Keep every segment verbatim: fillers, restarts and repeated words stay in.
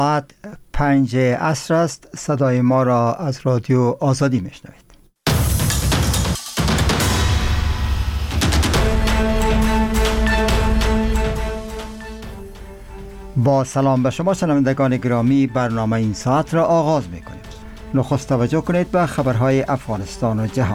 ساعت پنج عصر است. صدای ما را از رادیو آزادی میشنوید. با سلام به شما شنوندگان گرامی، برنامه این ساعت را آغاز میکنیم. نخست توجه کنید به خبرهای افغانستان و جهان.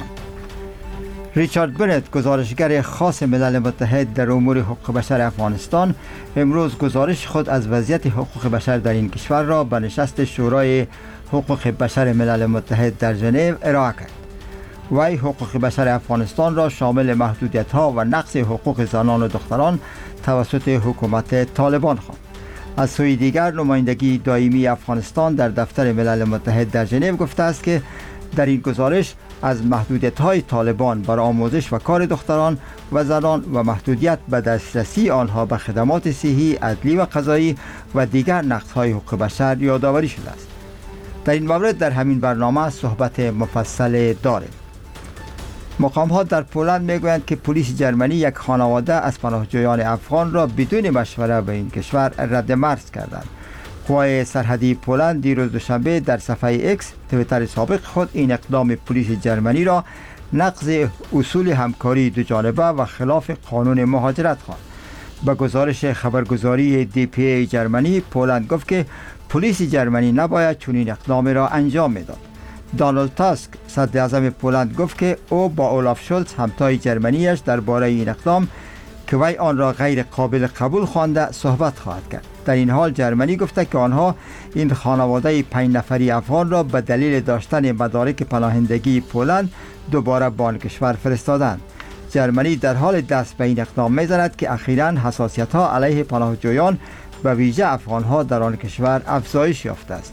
ریچارد بنت، گزارشگر خاص ملل متحد در امور حقوق بشر افغانستان، امروز گزارش خود از وضعیت حقوق بشر در این کشور را به نشست شورای حقوق بشر ملل متحد در ژنو ارائه کرد. وی حقوق بشر افغانستان را شامل محدودیت‌ها و نقض حقوق زنان و دختران توسط حکومت طالبان خواند. از سوی دیگر، نمایندگی دائمی افغانستان در دفتر ملل متحد در ژنو گفته است که در این گزارش از محدودیت‌های طالبان بر آموزش و کار دختران و زنان و محدودیت به دسترسی آنها به خدمات صحی، عدلی و قضایی و دیگر نقض‌های حقوق بشر یادآوری شده است. در این مورد در همین برنامه صحبت مفصل داریم. مقام‌ها در پولند میگویند که پلیس جرمنی یک خانواده از پناهجویان افغان را بدون مشوره به این کشور رد مرز کردند. قوای سرحدی پولند دیروز دوشنبه در صفحه ایکس توییتر سابق خود این اقدام پلیس جرمنی را نقض اصول همکاری دو جانبه و خلاف قانون مهاجرت خواند. به گزارش خبرگزاری دی پی ای جرمنی، پولند گفت که پلیس جرمنی نباید چنین اقدامی را انجام میداد. دانالد تاسک، صدر اعظم پولند، گفت که او با اولاف شولز، همتای جرمنیش، درباره این اقدام که وی آن را غیر قابل قبول خوانده صحبت خواهد کرد. در این حال جرمنی گفته که آنها این خانواده پنج نفری افغان را به دلیل داشتن مدارک پناهندگی پولند دوباره به آن کشور فرستادند. جرمنی در حال دست به این اقدام می‌زند که اخیراً حساسیت‌ها علیه پناهجویان به ویژه افغان‌ها در آن کشور افزایش یافته است.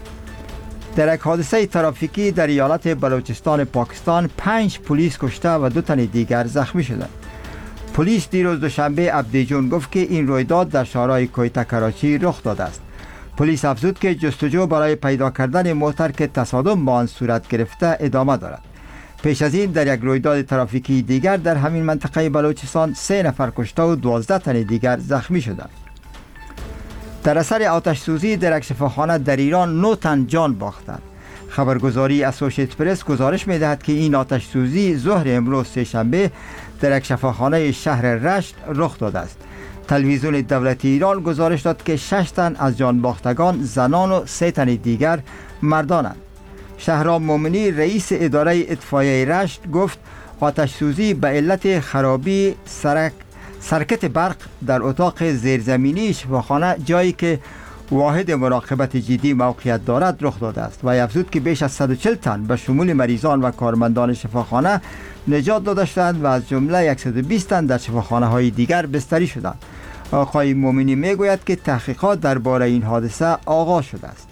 در یک حادثه ترافیکی در ایالت بلوچستان پاکستان، پنج پلیس کشته و دو تن دیگر زخمی شدند. پلیس دیروز دوشنبه عبدیجون گفت که این رویداد در شهرهای کویتا کراچی رخ داده است. پلیس افزود که جستجو برای پیدا کردن موتر که تصادم با آن صورت گرفته ادامه دارد. پیش از این در یک رویداد ترافیکی دیگر در همین منطقه بلوچستان سه نفر کشته و دوازده تن دیگر زخمی شدند. در اثر آتش سوزی در یک شفاخانه در ایران نه تن جان باختند. خبرگزاری اسوشییتد پرس گزارش می‌دهد که این آتش سوزی ظهر امروز سه‌شنبه در یک شفاخانه شهر رشت رخ داده است. تلویزیون دولتی ایران گزارش داد که شش تن از جان باختگان زنان و سه تن دیگر مردانند. شهرام مومنی، رئیس اداره اطفائیه رشت، گفت آتش سوزی به علت خرابی سرک سرکت برق در اتاق زیرزمینی شفاخانه، جایی که واحد مراقبت جدی موقعیت دارد، رخ داده است. و افزود که بیش از صد و چهل تن به شمول مریضان و کارمندان شفاخانه نجات داده شدند و از جمله صد و بیست تن در شفاخانه های دیگر بستری شدند. آقای مومنی میگوید که تحقیقات درباره این حادثه آغاز شده است.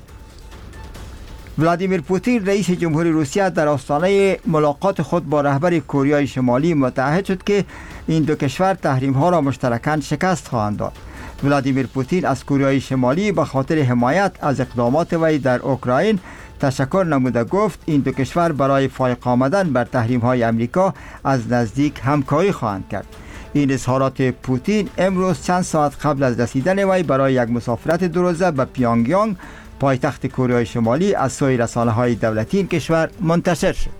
ولادیمیر پوتین، رئیس جمهوری روسیه، در آستانه ملاقات خود با رهبر کره شمالی متعهد شد که این دو کشور تحریم ها را مشترکاً شکست خواهند داد. ولادیمیر پوتین از کره شمالی به خاطر حمایت از اقدامات وی در اوکراین تشکر نموده گفت این دو کشور برای فائق آمدن بر تحریم های امریکا از نزدیک همکاری خواهند کرد. این اظهارات پوتین امروز چند ساعت قبل از رسیدن وی برای یک مسافرت دو روزه به پیانگیانگ، پایتخت کره شمالی، از سوی رسانه‌های دولتی این کشور منتشر شد.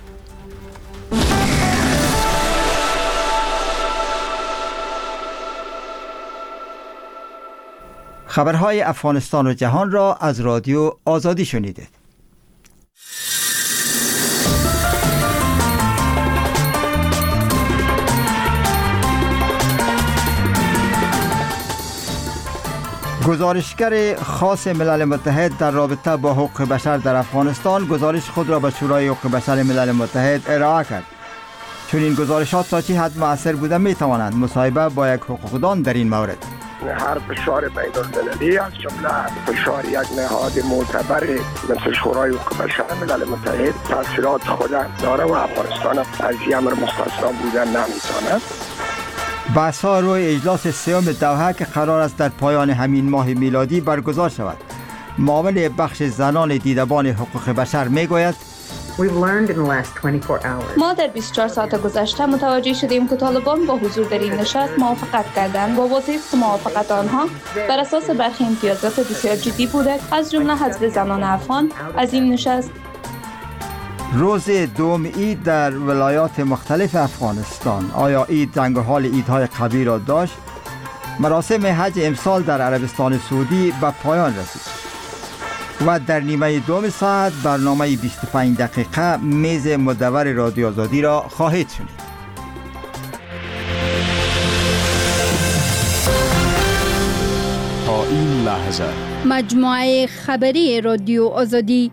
خبرهای افغانستان و جهان را از رادیو آزادی شنیدید. گزارشگر خاص ملل متحد در رابطه با حقوق بشر در افغانستان گزارش خود را به شورای حقوق بشر ملل متحد ارائه کرد. چون این گزارشات تا چه حد مؤثر بوده می توانند مصاحبه با یک حقوقدان در این مورد. هر فشار بین‌المللی از جمله فشار یک نهاد معتبر مثل شورای حقوق بشر ملل متحد تاثیرات خود داره و افغانستان از این امر مستثنا بودن نمیتواند. بحث‌ها روی اجلاس سوم دوحه که قرار است در پایان همین ماه میلادی برگزار شود. معاون بخش زنان دیدبان حقوق بشر میگوید ما در بیست و چهار ساعت گذشته متوجه شدیم که طالبان با حضور در این نشست موافقت کردند. با واضح است که موافقت آنها بر اساس برخی امتیازات بسیار جدی بوده، از جمله حذف زنان افغان از این نشست. روز دوم عید در ولایات مختلف افغانستان. آیا عید رنگ و حال عیدهای قبلی را داشت؟ مراسم حج امسال در عربستان سعودی به پایان رسید و در نیمه دوم ساعت برنامه بیست و پنج دقیقه میز مدور رادیو آزادی را خواهید شنید. تا این لحظه مجموعه خبری رادیو آزادی.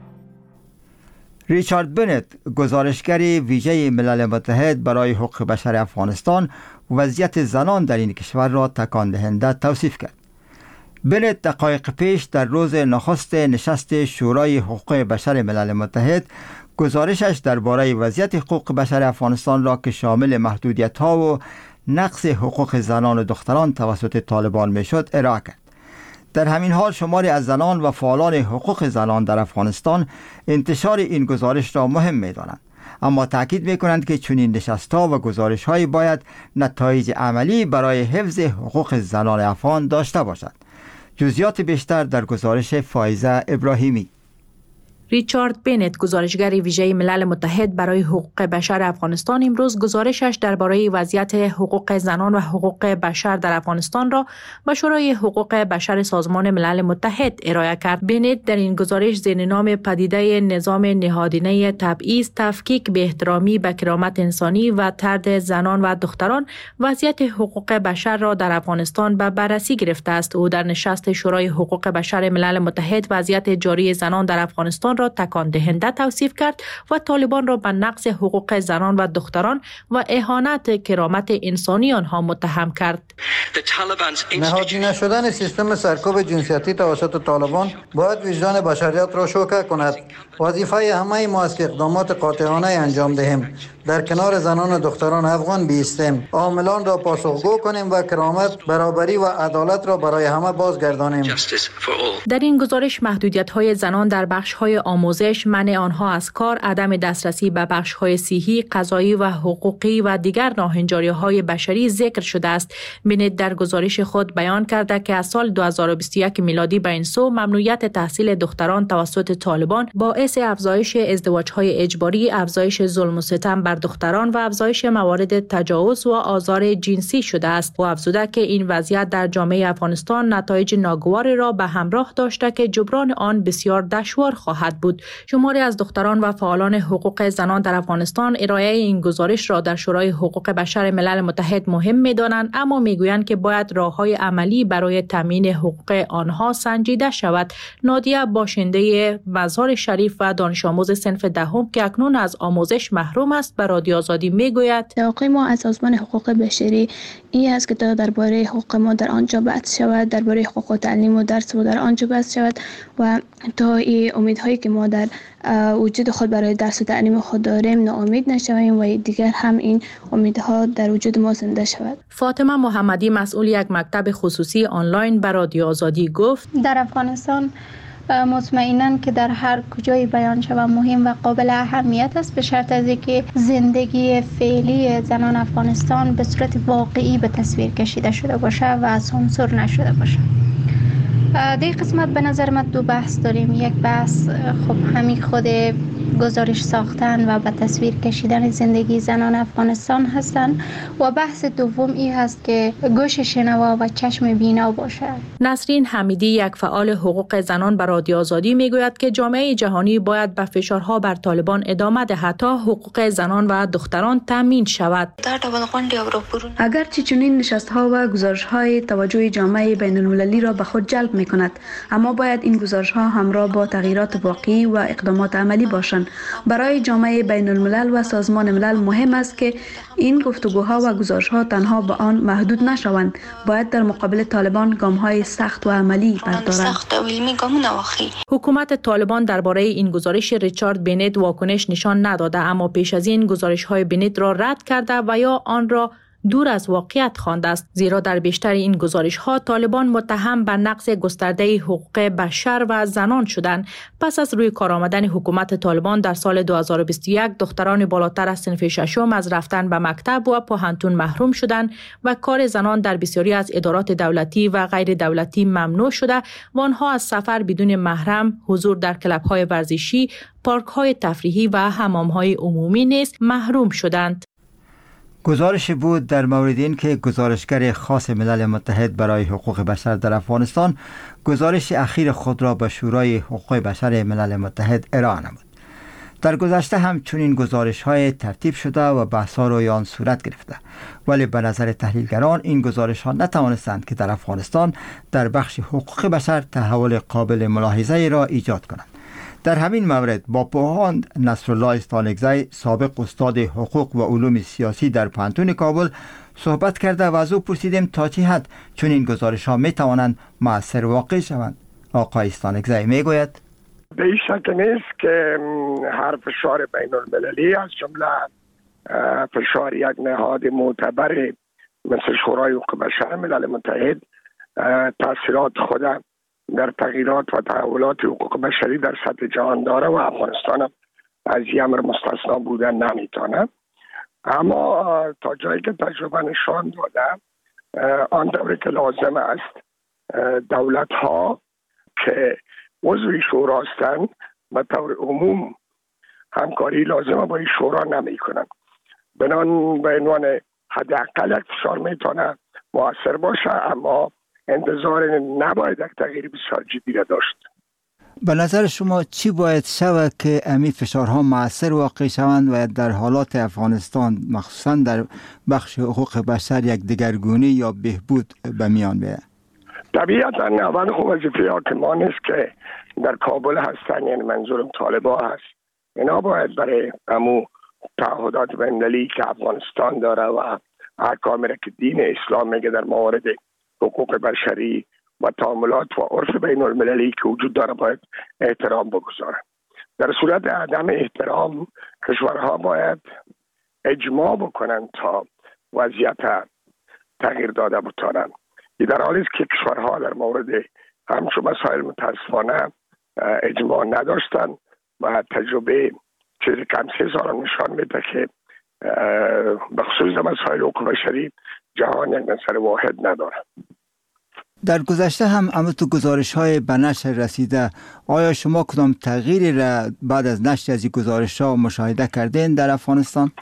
ریچارد بنت، گزارشگر ویژه ملل متحد برای حقوق بشر افغانستان، وضعیت زنان در این کشور را تکان دهنده توصیف کرد. بنت دقایق پیش در روز نخست نشست شورای حقوق بشر ملل متحد گزارشش درباره وضعیت حقوق بشر افغانستان را که شامل محدودیت‌ها و نقض حقوق زنان و دختران توسط طالبان میشد ارائه کرد. در همین حال شماری از زنان و فعالان حقوق زنان در افغانستان انتشار این گزارش را مهم می‌دانند، اما تاکید می‌کنند که چنین نشست‌ها و گزارش‌های باید نتایج عملی برای حفظ حقوق زنان افغان داشته باشد. جزئیات بیشتر در گزارش فائزه ابراهیمی. ریچارد بنت، گزارشگر ویژه ملل متحد برای حقوق بشر افغانستان، امروز گزارشش درباره وضعیت حقوق زنان و حقوق بشر در افغانستان را به شورای حقوق بشر سازمان ملل متحد ارائه کرد. بنت در این گزارش زیر نام پدیده نظام نهادینه تبعیض، تفکیک به احترامی به کرامت انسانی و طرد زنان و دختران وضعیت حقوق بشر را در افغانستان به بررسی گرفته است. او در نشست شورای حقوق بشر ملل متحد وضعیت جاری زنان در افغانستان را تکان دهنده توصیف کرد و طالبان را به نقض حقوق زنان و دختران و اهانت کرامت انسانی آنها متهم کرد. نهادی نشدن سیستم سرکوب جنسیتی توسط طالبان باید وجدان بشریت را شوکه کند. وظیفه همه ما است که اقدامات قاطعانه انجام دهیم، در کنار زنان و دختران افغان بایستیم، عاملان را پاسخگو کنیم و کرامت، برابری و عدالت را برای همه بازگردانیم. در این گزارش محدودیت‌های زنان در بخش‌های آموزش، منع آنها از کار، عدم دسترسی به بخش‌های صحی، قضایی و حقوقی و دیگر ناهنجاری‌های بشری ذکر شده است. بنت در گزارش خود بیان کرده که از سال دو هزار و بیست و یک میلادی به این سو ممنوعیت تحصیل دختران توسط طالبان باعث افزایش ازدواج‌های اجباری، افزایش ظلم و ستم بر دختران و افزایش موارد تجاوز و آزار جنسی شده است. و افزوده که این وضعیت در جامعه افغانستان نتایج ناگواری را به همراه داشته که جبران آن بسیار دشوار خواهد بود. شماری از دختران و فعالان حقوق زنان در افغانستان ارائه این گزارش را در شورای حقوق بشر ملل متحد مهم می‌دانند، اما میگویند که باید راه‌های عملی برای تامین حقوق آنها سنجیده شود. نادیه، باشنده مزار شریف و دانش آموز صنف دهم که اکنون از آموزش محروم است، به رادیو آزادی میگوید توقع ما از سازمان حقوق بشری این است که تا درباره حقوق ما در آنجا بحث شود، درباره حقوق و تعلیم و درس و در آنجا بحث شود و تا این امیدهایی که ما در وجود خود برای درس و تعلیم خود داریم ناامید نشویم و دیگر هم این امیدها در وجود ما زنده شود. فاطمه محمدی، مسئول یک مکتب خصوصی آنلاین، به رادیو آزادی گفت در افغانستان مطمئناً که در هر کجای بیان شود مهم و قابل اهمیت است، به شرط از اینکه زندگی فعلی زنان افغانستان به صورت واقعی به تصویر کشیده شده باشه و سانسور نشده باشه. در قسمت به نظر من دو بحث داریم. یک بحث خب همین خود گزارش ساختن و به تصویر کشیدن زندگی زنان افغانستان هستند و بحث دوم این هست که گوش شنوا و چشم بینا باشه. نسرین حمیدی، یک فعال حقوق زنان، به رادیو آزادی میگوید که جامعه جهانی باید به فشارها بر طالبان ادامه دهد تا حقوق زنان و دختران تامین شود. اگرچه چنین نشست‌ها و گزارش‌های توجه جامعه بین‌المللی را به خود جلب می‌کند، اما باید این گزارش‌ها همراه با تغییرات واقعی و اقدامات عملی باشند. برای جامعه بین الملل و سازمان ملل مهم است که این گفتگوها و گزارش‌ها تنها به آن محدود نشوند. باید در مقابل طالبان گام‌های سخت و عملی بردارند. حکومت طالبان درباره این گزارش ریچارد بنت واکنش نشان نداده، اما پیش از این گزارش‌های بنت را رد کرده و یا آن را دور از واقعیت خوانده است، زیرا در بیشتر این گزارش‌ها طالبان متهم به نقض گسترده حقوق بشر و زنان شدند. پس از روی کار آمدن حکومت طالبان در سال دو هزار و بیست و یک، دختران بالاتر از صنف ششم از رفتن به مکتب و پوهنتون محروم شدند و کار زنان در بسیاری از ادارات دولتی و غیر دولتی ممنوع شده و آنها از سفر بدون محرم، حضور در کلب‌های ورزشی، پارک‌های تفریحی و حمام‌های عمومی نیز محروم شدند. گزارش بود در مورد این که گزارشگر خاص ملل متحد برای حقوق بشر در افغانستان گزارش اخیر خود را به شورای حقوق بشر ملل متحد ارائه نمود. در گذشته هم چنین گزارش‌های ترتیب شده و بحث‌ها روی آن صورت گرفته، ولی به نظر تحلیلگران این گزارش‌ها نتوانستند که در افغانستان در بخش حقوق بشر تحول قابل ملاحظه‌ای را ایجاد کنند. در همین مورد با پوهاند نصرالله استانکزی، سابق استاد حقوق و علوم سیاسی در پوهنتون کابل، صحبت کرده و از او پرسیدیم تا چه حد چون این گزارش‌ها می‌توانند مؤثر واقع شوند. آقای استانکزی میگوید به این شک نیست که هر فشار بین المللی از جمله فشار یک نهاد معتبر مثل شورای حقوق بشر ملل متحد تاثیرات خود در تغییرات و تحولات حقوق بشری در سطح جهان داره و افغانستان از این امر مستثنا بودن نمیتونه. اما تا جایی که تجربه نشان داده آن دوره که لازم است دولت ها که عضو شورا هستند به طور عموم همکاری لازم با این شورا نمی کنند. بنان به عنوان حداقل یک فشار میتونه مؤثر باشه، اما انتظار نباید یک تغییر بسیار جدی را داشت. به نظر شما چی باید شود که امی فشارها مؤثر واقع شوند و در حالات افغانستان مخصوصا در بخش حقوق بشر یک دگرگونی یا بهبود به میان بیاید؟ طبیعتا اول خب وظیفه حاکمان است که در کابل هستن، یعنی منظورم طالبا هست، اینا باید برای امو تعهدات بین‌المللی که افغانستان داره و احکامی را که دین اسلام میگه در موارد حقوق بشری و تعاملات و عرف بین المللی که وجود داره باید احترام بگذارن. در صورت عدم احترام کشورها باید اجماع بکنن تا وضعیت تغییر داده بتانن. در حالی است که کشورها در مورد همچون مسائل متاسفانه اجماع نداشتن و تجربه چیزی کم سه سال نشان میده که بخصوص مسائل حقوق بشری جهان یک نظر واحد نداره. در گذشته هم اما تو گزارش های به نشر رسیده، آیا شما کدام تغییری را بعد از نشر از این گزارش ها مشاهده کردین در افغانستان؟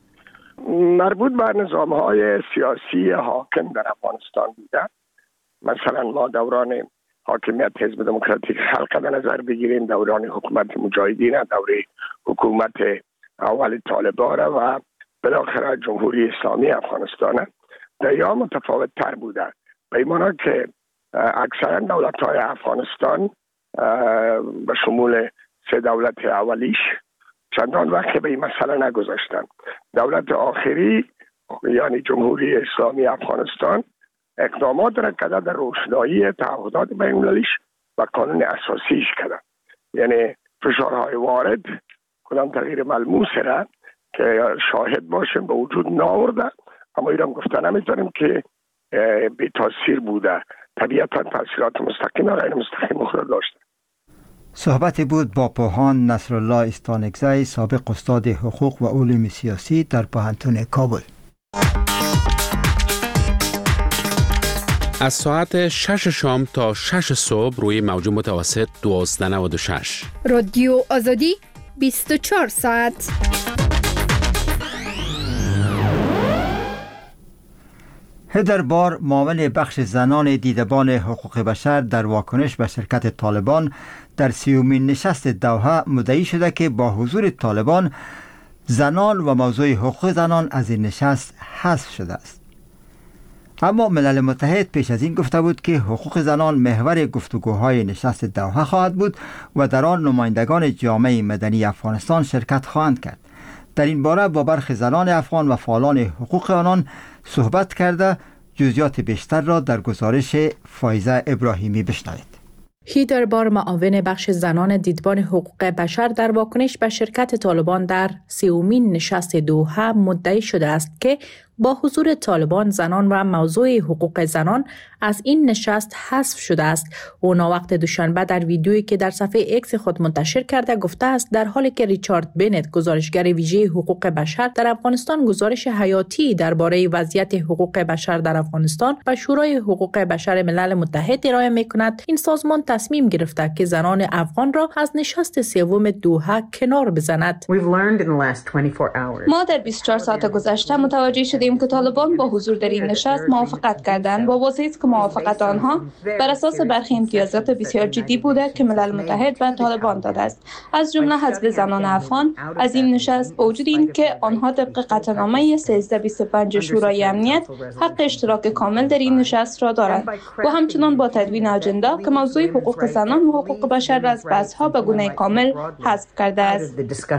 مربوط به نظام های سیاسی حاکم در افغانستان بوده. مثلا ما دوران حاکمیت حزب دموکراتیک خلق به نظر بگیریم، دوران حکومت مجاهدین، دوره حکومت اول طالبان و بالاخره جمهوری اسلامی افغانستان در یا متفاوت تر بوده. به این معنی که اکثرا دولت های افغانستان به شمول سه دولت اولیش چندان وقت به این مسئله نگذاشتن. دولت آخری یعنی جمهوری اسلامی افغانستان اقدامات را کرده در روشنایی تعهدات بین‌المللیش و قانون اساسیش کرده. یعنی فشارهای وارد کدام تغییر ملموس را که شاهد باشیم به وجود نآورده، اما ایران گفته نمیتونیم که بی تاثیر بوده. طبیعتا تاثیرات مستقیم و غیر مستقیم خود داشته. صحبتی بود با پوهان نصرالله استانکزی، سابق استاد حقوق و علوم سیاسی در پوهنتون کابل. از ساعت شش شام تا شش صبح روی موج متوسط دوازده نود و شش. رادیو آزادی بیست و چهار ساعت. هدر بار، معاون بخش زنان دیدبان حقوق بشر، در واکنش به شرکت طالبان در سیومین نشست دوحه مدعی شده که با حضور طالبان زنان و موضوع حقوق زنان از این نشست حذف شده است. اما ملل متحد پیش از این گفته بود که حقوق زنان محور گفتگوهای نشست دوحه خواهد بود و در آن نمایندگان جامعه مدنی افغانستان شرکت خواهند کرد. در این باره با برخی زنان افغان و فعالان حقوق آنان صحبت کرده. جزئیات بیشتر را در گزارش فایزه ابراهیمی بشنوید. هیدر بار، معاون بخش زنان دیدبان حقوق بشر، در واکنش به شرکت طالبان در سیومین نشست دوحه مدعی شده است که با حضور طالبان زنان و موضوع حقوق زنان از این نشست حذف شده است. او وقت دوشنبه در ویدیویی که در صفحه ایکس خود منتشر کرده گفته است در حالی که ریچارد بنت گزارشگر ویژه حقوق بشر در افغانستان گزارش حیاتی درباره وضعیت حقوق بشر در افغانستان و شورای حقوق بشر ملل متحد ارائه می‌کند، این سازمان تصمیم گرفته که زنان افغان را از نشست سوم دوحه کنار بزند. ما در بیست و چهار ساعت گذشته متوجه شدیم که طالبان با حضور در این نشست موافقت کردند. با وضعی است که موافقت آنها بر اساس برخی امتیازات بسیار جدی بوده که ملل متحد به طالبان داده است، از جمله حزب زنان افغان. از این نشست با وجود این که آنها طبق قطعنامه سیزده بیست و پنج شورای امنیت حق اشتراک کامل در این نشست را دارند و همچنان با تدوین آجندا که موضوع حقوق زنان و حقوق بشر را از بحث‌ها به گونه کامل حذف کرده است.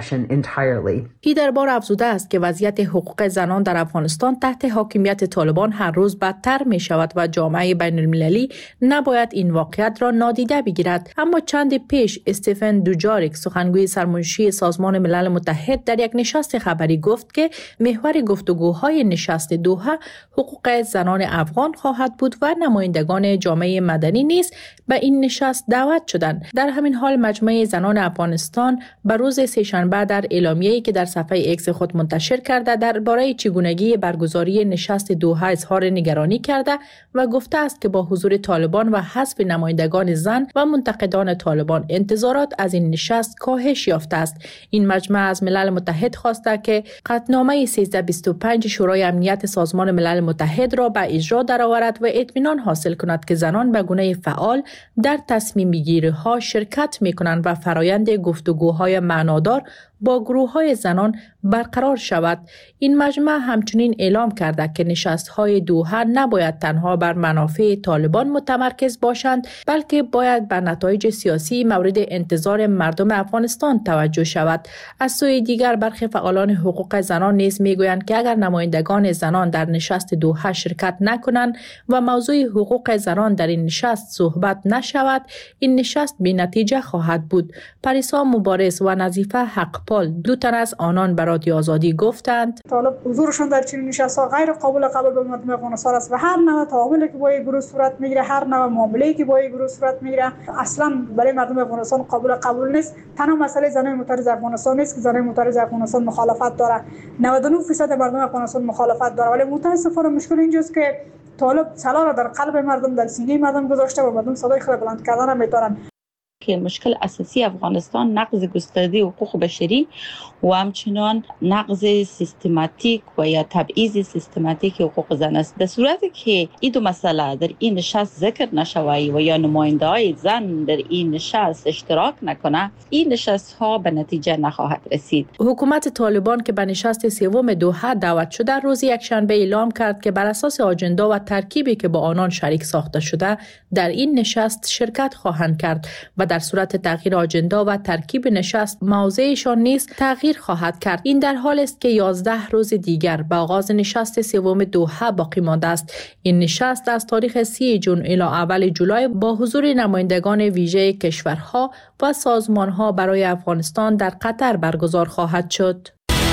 این دربار افزوده است که وضعیت حقوق زنان در افغانستان تحت حاکمیت طالبان هر روز بدتر می شود و جامعه بین المللی نباید این واقعیت را نادیده بگیرد. اما چند پیش استیفن دوجاریک سخنگوی سرمنشی سازمان ملل متحد در یک نشست خبری گفت که محور گفتگوهای نشست دوحه حقوق زنان افغان خواهد بود و نمایندگان جامعه مدنی نیز به این نشست دعوت شدند. در همین حال مجمع زنان افغانستان بر روز سه‌شنبه در اعلامیه‌ای که در صفحه ایکس خود منتشر کرده درباره چگونگی برگزاری نشست دوحه اظهار نگرانی کرده و گفته است که با حضور طالبان و حذف نمایندگان زن و منتقدان طالبان انتظارات از این نشست کاهش یافته است. این مجمع از ملل متحد خواسته که قطعنامه سیزده بیست و پنج شورای امنیت سازمان ملل متحد را به اجرا درآورد و اطمینان حاصل کند که زنان به گونه فعال در تصمیم گیری‌ها شرکت می‌کنند و فرایند گفتگوهای معنادار با گروه‌های زنان برقرار شود. این مجمع همچنین اعلام کرده که نشست‌های دوحه نباید تنها بر منافع طالبان متمرکز باشند، بلکه باید به نتایج سیاسی مورد انتظار مردم افغانستان توجه شود. از سوی دیگر برخی فعالان حقوق زنان نیز میگویند که اگر نمایندگان زنان در نشست دوحه شرکت نکنند و موضوع حقوق زنان در این نشست صحبت نشود، این نشست بی‌نتیجه خواهد بود. پریسا مبارز و نظیفه حقپال دو تن از آنان به رادیو آزادی گفتند طالب حضورشون در چنین نشست‌ها غیر قابل قبول به مردم افغانستان است و هر نوع تعاملی که با این گروه صورت میگیره، هر نوع معامله‌ای که با این گروه صورت میگیره اصلا برای مردم افغانستان قابل قبول نیست. تنها مسئله زنان معترض افغانستان نیست که زنان معترض افغانستان مخالفت داره، نود و نه درصد مردم افغانستان مخالفت داره، ولی متاسفانه مشکل اینجاست که طالب سلا را در قلب مردم، در سینه مردم گذاشته و مردم صدای خود بلند کردن نمی‌تونن. که مشکل اساسی افغانستان نقض گسترده حقوق بشری و همچنان نقض سیستماتیک و یا تبعیض سیستماتیک حقوق زن است. در صورتی که این دو مسئله در این نشست ذکر نشوی و یا نماینده های زن در این نشست اشتراک نکنه، این نشست ها به نتیجه نخواهد رسید. حکومت طالبان که به نشست سوم دوحه دعوت شده روز یکشنبه اعلام کرد که بر اساس آجندا و ترکیبی که با آنان شریک ساخته شده در این نشست شرکت خواهند کرد و در صورت تغییر آجندا و ترکیب نشست موضعشان نیز تغییر خواهد کرد. این در حال است که یازده روز دیگر به آغاز نشست سوم دوحه باقی مانده است. این نشست از تاریخ سی ژوئن الی اول جولای با حضور نمایندگان ویژه کشورها و سازمانها برای افغانستان در قطر برگزار خواهد شد.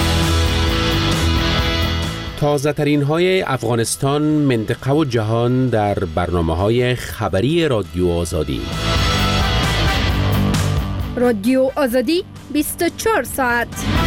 تازه ترین های افغانستان، منطقه و جهان در برنامه های خبری رادیو آزادی. رادیو آزادی بیست و چهار ساعت.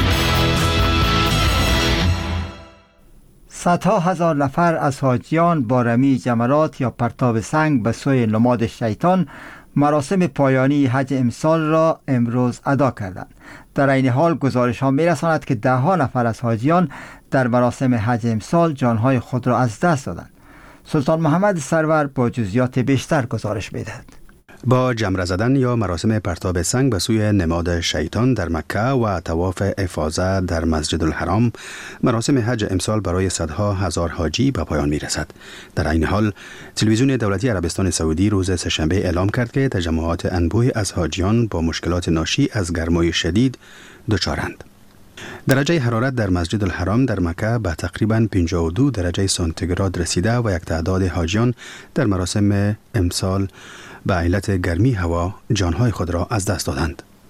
صدها هزار نفر از حاجیان با رمی جمرات یا پرتاب سنگ به سوی نماد شیطان مراسم پایانی حج امسال را امروز ادا کردند. در این حال گزارش ها می رساند که ده ها نفر از حاجیان در مراسم حج امسال جانهای خود را از دست دادند. سلطان محمد سرور با جزئیات بیشتر گزارش می دهد. با جمره زدن یا مراسم پرتاب سنگ به سوی نماد شیطان در مکه و طواف افاضه در مسجد الحرام، مراسم حج امسال برای صدها هزار حاجی به پایان می رسد. در این حال تلویزیون دولتی عربستان سعودی روز سه‌شنبه اعلام کرد که تجمعات انبوهی از حاجیان با مشکلات ناشی از گرمای شدید دچارند. درجه حرارت در مسجد الحرام در مکه به تقریباً پنجاه و دو درجه سانتیگراد رسیده و یک تعداد حاجیان در مراسم امسال به علت گرمی هوا جانهای خود را از دست دادند.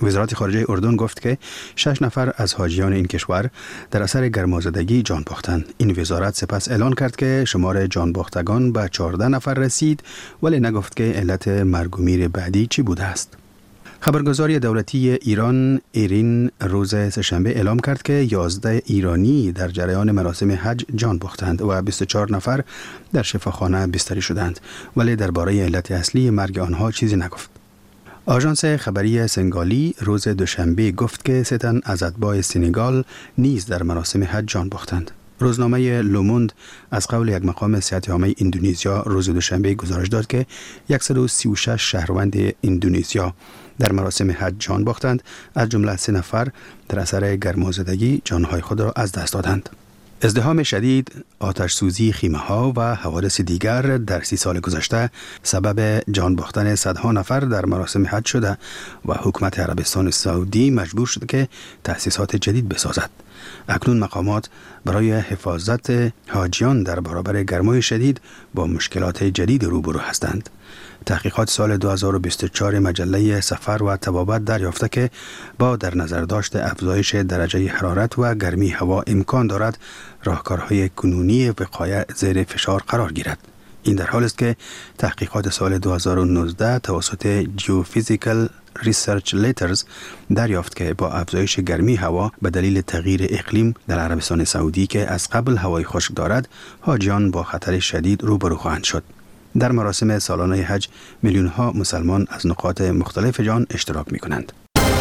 وزارت خارجه اردن گفت که شش نفر از حاجیان این کشور در اثر گرمازدگی جان باختند. این وزارت سپس اعلان کرد که شمار جان باختگان به چهارده نفر رسید، ولی نگفت که علت مرگ و میر بعدی چی بوده است. خبرگزاری دولتی ایران ایرین روز سه‌شنبه اعلام کرد که یازده ایرانی در جریان مراسم حج جان باختند و بیست و چهار نفر در شفاخانه بستری شدند، ولی درباره علت اصلی مرگ آنها چیزی نگفت. آژانس خبری سنگالی روز دوشنبه گفت که سه تن از اتباع سنگال نیز در مراسم حج جان باختند. روزنامه لوموند از قول یک مقام صحت‌عامه اندونزیا روز دوشنبه گزارش داد که صد و سی و شش شهروند اندونزیا در مراسم حج جان باختند، از جمله سه نفر در اثر گرمازدگی جانهای خود را از دست دادند. ازدحام شدید، آتش سوزی خیمه‌ها و حوادث دیگر در سی سال گذشته سبب جان باختن صدها نفر در مراسم حج شده و حکومت عربستان سعودی مجبور شد که تأسیسات جدید بسازد. اکنون مقامات برای حفاظت حاجیان در برابر گرمای شدید با مشکلات جدید روبرو هستند. تحقیقات سال دو هزار و بیست و چهار مجله سفر و طبابت دریافته که با در نظر داشت افزایش درجه حرارت و گرمی هوا امکان دارد راهکارهای کنونی وقایع زیر فشار قرار گیرد. این در حال است که تحقیقات سال دو هزار و نوزده توسط Geophysical Research Letters دریافت که با افزایش گرمی هوا به دلیل تغییر اقلیم در عربستان سعودی که از قبل هوای خشک دارد، حاجیان با خطر شدید روبرو خواهند شد. در مراسم سالانه حج میلیون ها مسلمان از نقاط مختلف جهان اشتراک می کنند.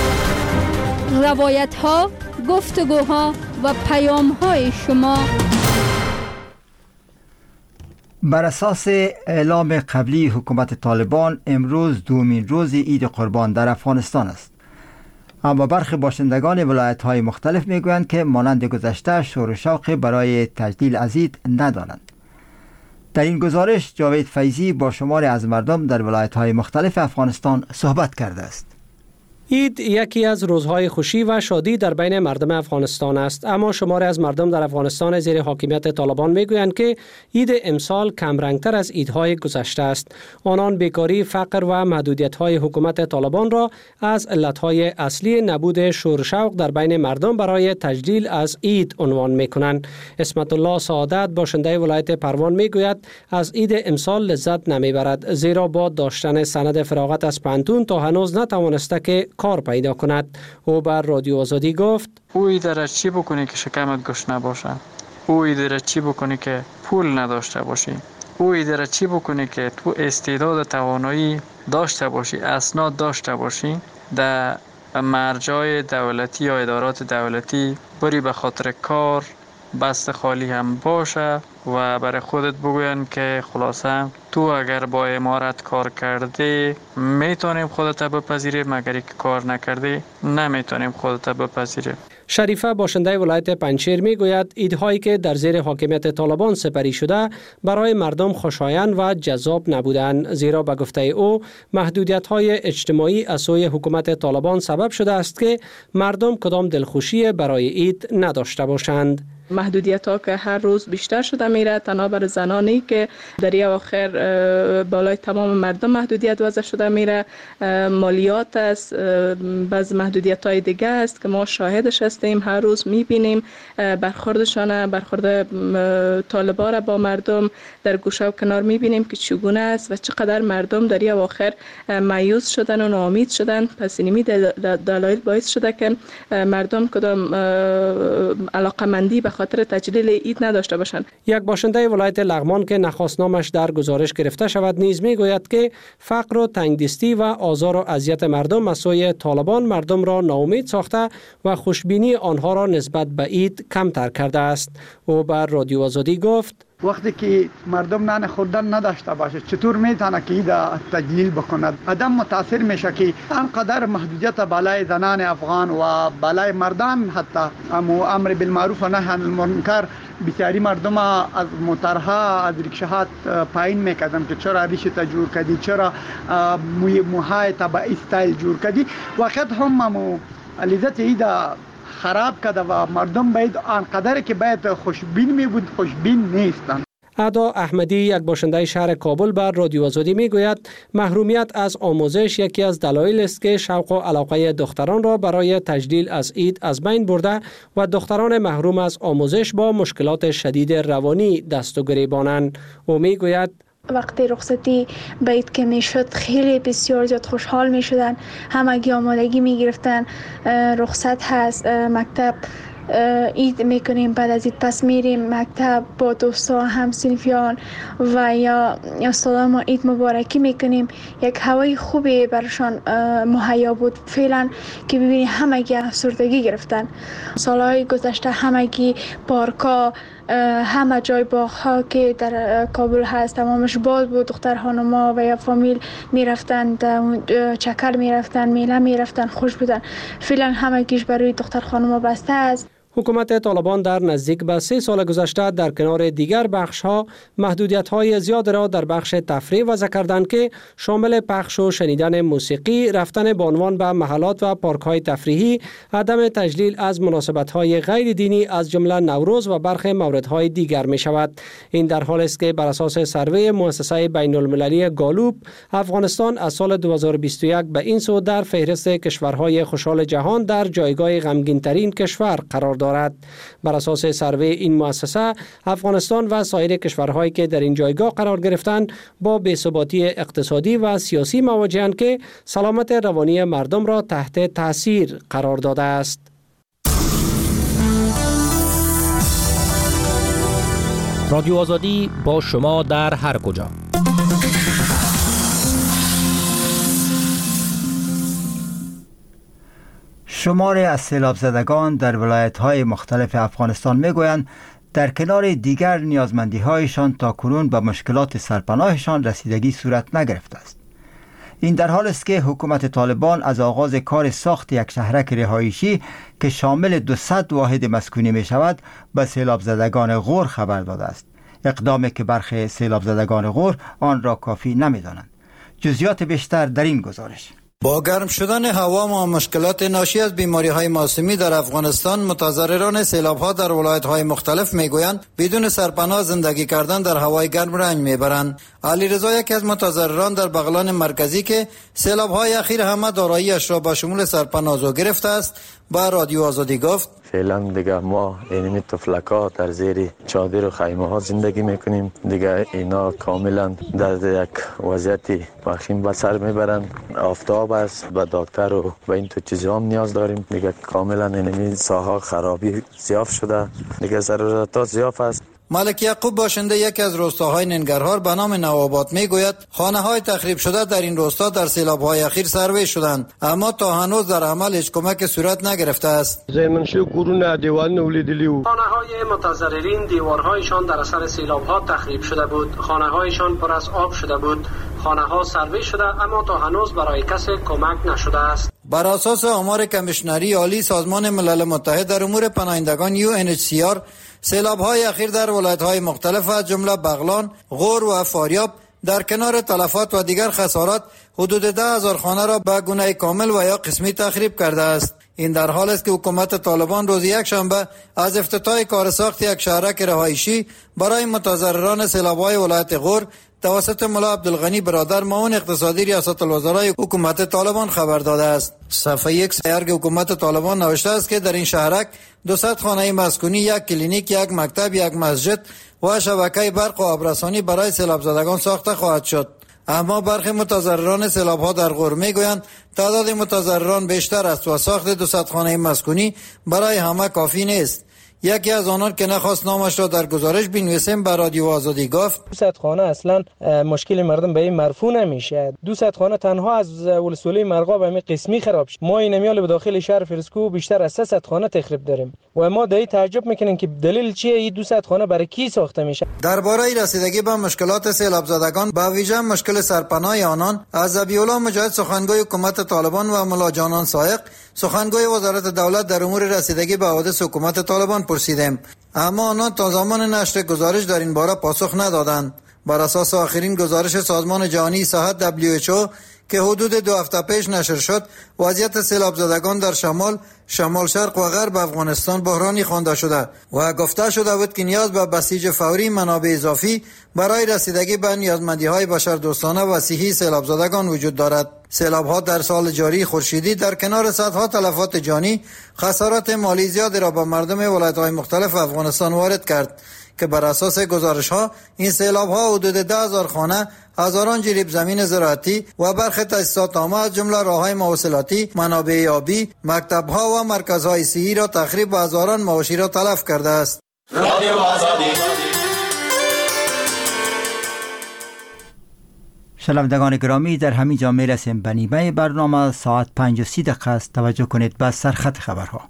روایت ها، گفتگوها و پیام های شما. بر اساس اعلام قبلی حکومت طالبان امروز دومین روز عید قربان در افغانستان است، اما برخی باشندگان ولایت های مختلف می گویند که مانند گذشته شور و شوق برای تجلیل از عید ندارند. در این گزارش جاوید فیضی با شماری از مردم در ولایت‌های مختلف افغانستان صحبت کرده است. عید یکی از روزهای خوشی و شادی در بین مردم افغانستان است، اما شماری از مردم در افغانستان زیر حاکمیت طالبان میگویند که عید امسال کمرنگتر از عیدهای گذشته است. آنان بیکاری، فقر و محدودیت‌های حکومت طالبان را از علتهای اصلی نبود شور و شوق در بین مردم برای تجلیل از عید عنوان میکنند. اسمت الله سعادت باشنده ولایت پروان میگوید از عید امسال لذت نمیبرد، زیرا با داشتن سند فراغت از پانتون تا هنوز نتوانسته که کار پیدا کند. او بر رادیو آزادی گفت: او ایده را چی بکنی که شکمت گشت نباشه؟ او ایده را چی بکنی که پول نداشته باشی؟ او ایده را چی بکنی که تو استعداد توانایی داشته باشی، اسناد داشته باشی، در مرجع دولتی یا ادارات دولتی بری به خاطر کار بست خالی هم باشه و برای خودت بگوین که خلاصه تو اگر با امارت کار کرده میتونیم خودت بپذیریم، مگر که کار نکرده نمیتونیم خودت بپذیریم. شریفه باشنده ولایت پنجشیر میگوید عیدهایی که در زیر حاکمیت طالبان سپری شده برای مردم خوشایند و جذاب نبودند، زیرا به گفته او محدودیت‌های اجتماعی از سوی حکومت طالبان سبب شده است که مردم کدام دلخوشی برای عید نداشته باشند. محدودیت ها که هر روز بیشتر شده میره، تنها بر زنانی که در یه آخر بالای تمام مردم محدودیت وضع شده میره، مالیات است، بعض محدودیت های دیگه است که ما شاهدش هستیم، هر روز میبینیم برخوردشانه، برخورد طالبا را با مردم در گوشه و کنار میبینیم که چگونه است و چقدر مردم در یه آخر مایوس شدن و ناامید شدن. پس اینمی دلایل باعث شده که مردم کدام علاقمندی به خاطر تجلیل عید نداشته باشند. یک باشنده ولایت لغمان که نخواست نامش در گزارش گرفته شود نیز میگوید که فقر و تنگدستی و آزار و اذیت مردم از سوی طالبان مردم را ناامید ساخته و خوشبینی آنها را نسبت به عید کمتر کرده است. او بر رادیو آزادی گفت: وقتی که مردم نان خوردن نداشته باشه چطور میتونه که عید تجلیل بکند؟ آدم متاثر میشه که انقدر محدودیت بالای زنان افغان و بالای مردان، حتی امر بالمعروف و نهی عن المنکر، بسیاری مردم از موترها از ریکشاها پایین میکردن که چرا ریشه تا جور کردی، چرا موهای تا با استایل جور کردی. وقت هم لذت عید خراب کرده و مردم باید آنقدر که باید خوشبین می بود خوشبین نیستن. ادا احمدی یک باشنده شهر کابل بر رادیو آزادی میگوید محرومیت از آموزش یکی از دلایل است که شوق و علاقه دختران را برای تجلیل از عید از بین برده و دختران محروم از آموزش با مشکلات شدید روانی دست و گریبانند. او میگوید وقتی رخصتی به عید که میشد خیلی بسیار زیاد خوشحال میشدن، همگی آمادگی میگرفتن رخصت هست، مکتب عید میکنیم، بعد از عید پس میریم مکتب با دوستا همسنفیان و یا استادان ما عید مبارکی میکنیم. یک هوای خوبی برشان مهیا بود. فعلا که ببینی همگی افسردگی گرفتن. سالهای گذشته همگی پارکا، همه جای باغ‌ها که در کابل هست تمامش باز بود. دختر خانوما و یا فامیل میرفتن چکر میرفتن، میله میرفتن، خوش بودن. فعلا همگیش برای دختر خانوما بسته است. حکومت طالبان در نزدیک به سه سال گذشته در کنار دیگر بخش‌ها محدودیت‌های زیاد را در بخش تفریح وضع کردند که شامل پخش و شنیدن موسیقی، رفتن به عنوان به محلات و پارک‌های تفریحی، عدم تجلیل از مناسبت‌های غیر دینی از جمله نوروز و برخی موردهای دیگر می‌شود. این در حالی است که بر اساس سروی مؤسسه بین‌المللی گالوب، افغانستان از سال دو هزار و بیست و یک به این سو در فهرست کشورهای خوشحال جهان در جایگاه غمگین‌ترین کشور قرار دارد. بر اساس سروی این مؤسسه، افغانستان و سایر کشورهایی که در این جایگاه قرار گرفتند با بی‌ثباتی اقتصادی و سیاسی مواجهند که سلامت روانی مردم را تحت تاثیر قرار داده است. رادیو آزادی با شما در هر کجا. شماری از سیلاب زدگان در ولایت‌های مختلف افغانستان می‌گویند در کنار دیگر نیازمندی‌هایشان تا کنون به مشکلات سرپناهشان رسیدگی صورت نگرفته است. این در حال است که حکومت طالبان از آغاز کار ساخت یک شهرک رهایشی که شامل دویست واحد مسکونی می‌شود به سیلاب زدگان غور خبر داده است. اقدامی که برخی سیلاب زدگان غور آن را کافی نمی‌دانند. جزئیات بیشتر در این گزارش. با گرم شدن هوا و مشکلات ناشی از بیماری‌های موسمی در افغانستان، متضرران سیلاب‌ها در ولایت‌های مختلف می‌گویند بدون سرپناه زندگی کردن در هوای گرم رنج می‌برند. علیرضا یکی از متضرران در بغلان مرکزی که سیلاب‌های اخیر همه دارایی‌اش را به شمول سرپناه گرفته است، با رادیو آزادی گفت: فعلا دیگه ما اینمی تفلک‌ها در زیر چادر و خیمه ها زندگی میکنیم. دیگه اینا کاملا در یک وضعیت وخیم به سر میبرند. آفتاب است، به دکتر و به این تو چیزا هم نیاز داریم. دیگه کاملا اینمی ساحه خرابی زیاف شده، دیگه ضرورتات زیاف است. ملک یعقوب باشنده یکی از روستاهای ننگرهار به نام نوآباد میگوید خانه‌های تخریب شده در این روستا در سیلاب‌های اخیر سروی شدند، اما تا هنوز در عمل هیچ کمک صورت نگرفته است. زمینشو کورونه دیوال نولیدلی و خانه‌های متضررین دیوارهایشان در اثر سیلاب‌ها تخریب شده بود، خانه‌هایشان پر از آب شده بود، خانه‌ها سروی شده اما تا هنوز برای کسی کمک نشده است. بر اساس آمار کمیشنری عالی سازمان ملل متحد در امور پناهندگان یو ان اچ سی آر، سیلاب‌های اخیر در ولایت‌های مختلف از جمله بغلان، غور و فاریاب در کنار تلفات و دیگر خسارات حدود ده هزار خانه را به گونه کامل و یا قسمی تخریب کرده است. این در حال است که حکومت طالبان روز یک شنبه از افتتاح کار ساخت یک شهرک رهایشی برای متضرران سیلاب‌های ولایت غور توسط ملا عبدالغنی برادر معاون اقتصادی ریاست الوزرای حکومت طالبان خبر داده است. صفحه یک سیارگ حکومت طالبان نوشته است که در این شهرک دویست خانه مسکونی، یک کلینیک، یک مکتب، یک مسجد و شبکه برق و آبرسانی برای سیلاب زدگان ساخته خواهد شد. اما برخی متضرران سیلاب‌ها در غور میگویند تعداد متضرران بیشتر است و ساخت دویست خانه مسکونی برای همه کافی نیست. یکی از آنان که نخواست نامش را در گزارش بنویسیم به رادیو آزادی گفت: دویست خانه اصلا مشکل مردم به این مرفوع نمیشه. دویست خانه تنها از ولسوالی مرغا به همین قسمی خراب شد. ما این میال به داخل شهر فرسکو بیشتر از سیصد خانه تخریب داریم و ما دایی تعجب میکنیم که دلیل چیه این دویست خانه برای کی ساخته میشه. درباره رسیدگی به مشکلات سیلاب زدگان با ویژه مشکل سرپناه آنان از ابی‌الله مجاهد سخنگوی حکومت طالبان و ملا جانان سایق سخنگوی وزارت دولت در امور رسیدگی به حوادث حکومت طالبان پرسیدیم، اما آنها تا زمان نشر گزارش در این باره پاسخ ندادند. بر اساس آخرین گزارش سازمان جهانی صحت دبلیو اچ او که حدود دو هفته پیش نشر شد، وضعیت سیلاب زدگان در شمال، شمال شرق و غرب افغانستان بحرانی خوانده شده و گفته شده بود که نیاز به بسیج فوری منابع اضافی برای رسیدگی به نیازمندی‌های بشردوستانه و صحی سیلاب زدگان وجود دارد. سیلاب‌ها در سال جاری خورشیدی در کنار صدها تلفات جانی، خسارات مالی زیادی را به مردم ولایت‌های مختلف افغانستان وارد کرد که بر اساس گزارش‌ها این سیلاب‌ها حدود ده هزار خانه، هزاران جریب زمین زراعتی و برخی تأسیسات عامه از جمله راه‌های مواصلاتی، منابع آبی، مکتب‌ها و مرکزهای صحی را تخریب و هزاران مواشی را تلف کرده است. رادیو آزادی. شنوندگان گرامی، در همین جا میرسیم به نیمه برنامه. ساعت پنج و سی دقیقه است. توجه کنید به سرخط خبرها.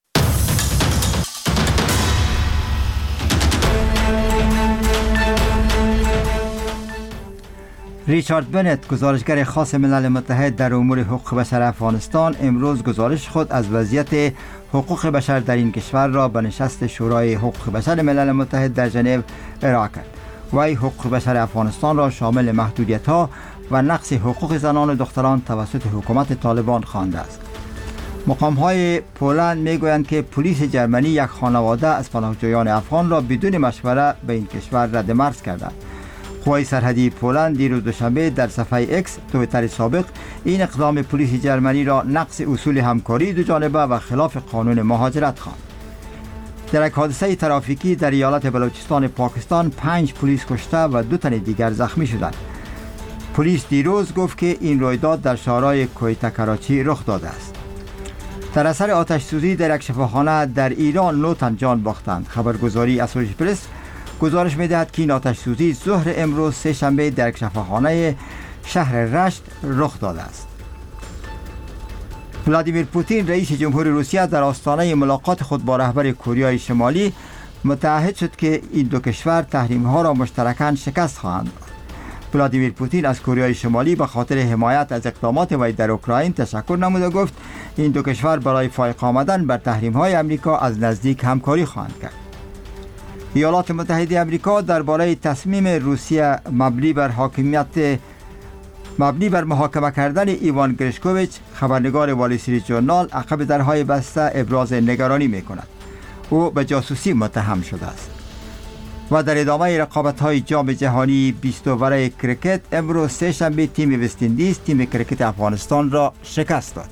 ریچارد بنت، گزارشگر خاص ملل متحد در امور حقوق بشر افغانستان، امروز گزارش خود از وضعیت حقوق بشر در این کشور را به نشست شورای حقوق بشر ملل متحد در ژنو ارائه کرد. وی حقوق بشر افغانستان را شامل محدودیت‌ها و نقض حقوق زنان و دختران توسط حکومت طالبان خوانده است. مقام‌های پولند می‌گویند که پلیس جرمنی یک خانواده از پناهجویان افغان را بدون مشوره به این کشور رد مرز کردند. قوای سرحدی پولند دیروز دوشنبه در صفحه اکس توییتر سابق این اقدام پلیس جرمنی را نقض اصول همکاری دو جانبه و خلاف قانون مهاجرت خواند. در یک حادثه ترافیکی در ایالت بلوچستان پاکستان پنج پلیس کشته و دو تن دیگر زخمی شدند. پلیس دیروز گفت که این رویداد در شهرهای کویتا کراچی رخ داده است. در اثر آتش سوزی در یک شفاخانه در ایران نه تن جان باختند. خبرگزاری اسوشییتد پرس گزارش می‌دهد که این آتش سوزی ظهر امروز سه شنبه در یک شفاخانه شهر رشت رخ داده است. ولادیمیر پوتین رئیس جمهور روسیه در آستانه ملاقات خود با رهبر کره شمالی متعهد شد که این دو کشور تحریم‌ها را مشترکاً شکست خواهند داد. ولادیمیر پوتین از کره شمالی به خاطر حمایت از اقدامات وی در اوکراین تشکر نمود و گفت این دو کشور برای فائق آمدن بر تحریم‌های آمریکا از نزدیک همکاری خواهند کرد. ایالات متحده آمریکا درباره تصمیم روسیه مبنی بر حاکمیت مبنی بر محاکمه کردن ایوان گریشکوویچ، خبرنگار وال استریت ژورنال، عقب درهای بسته ابراز نگرانی می‌کند. او به جاسوسی متهم شده است. و در ادامه رقابت‌های جام جهانی بیست اوور کرکت، امروز سه شنبه تیم وست اندیز تیم کرکت افغانستان را شکست داد.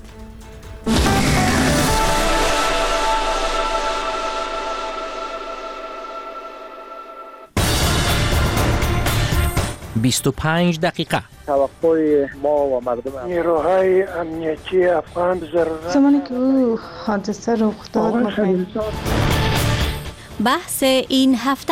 بیست و پنج دقیقه. توقع ما و مردم نیروهای امنیتی افغان ضرورت زمانی که او حادثه رخ داد بحث این هفته.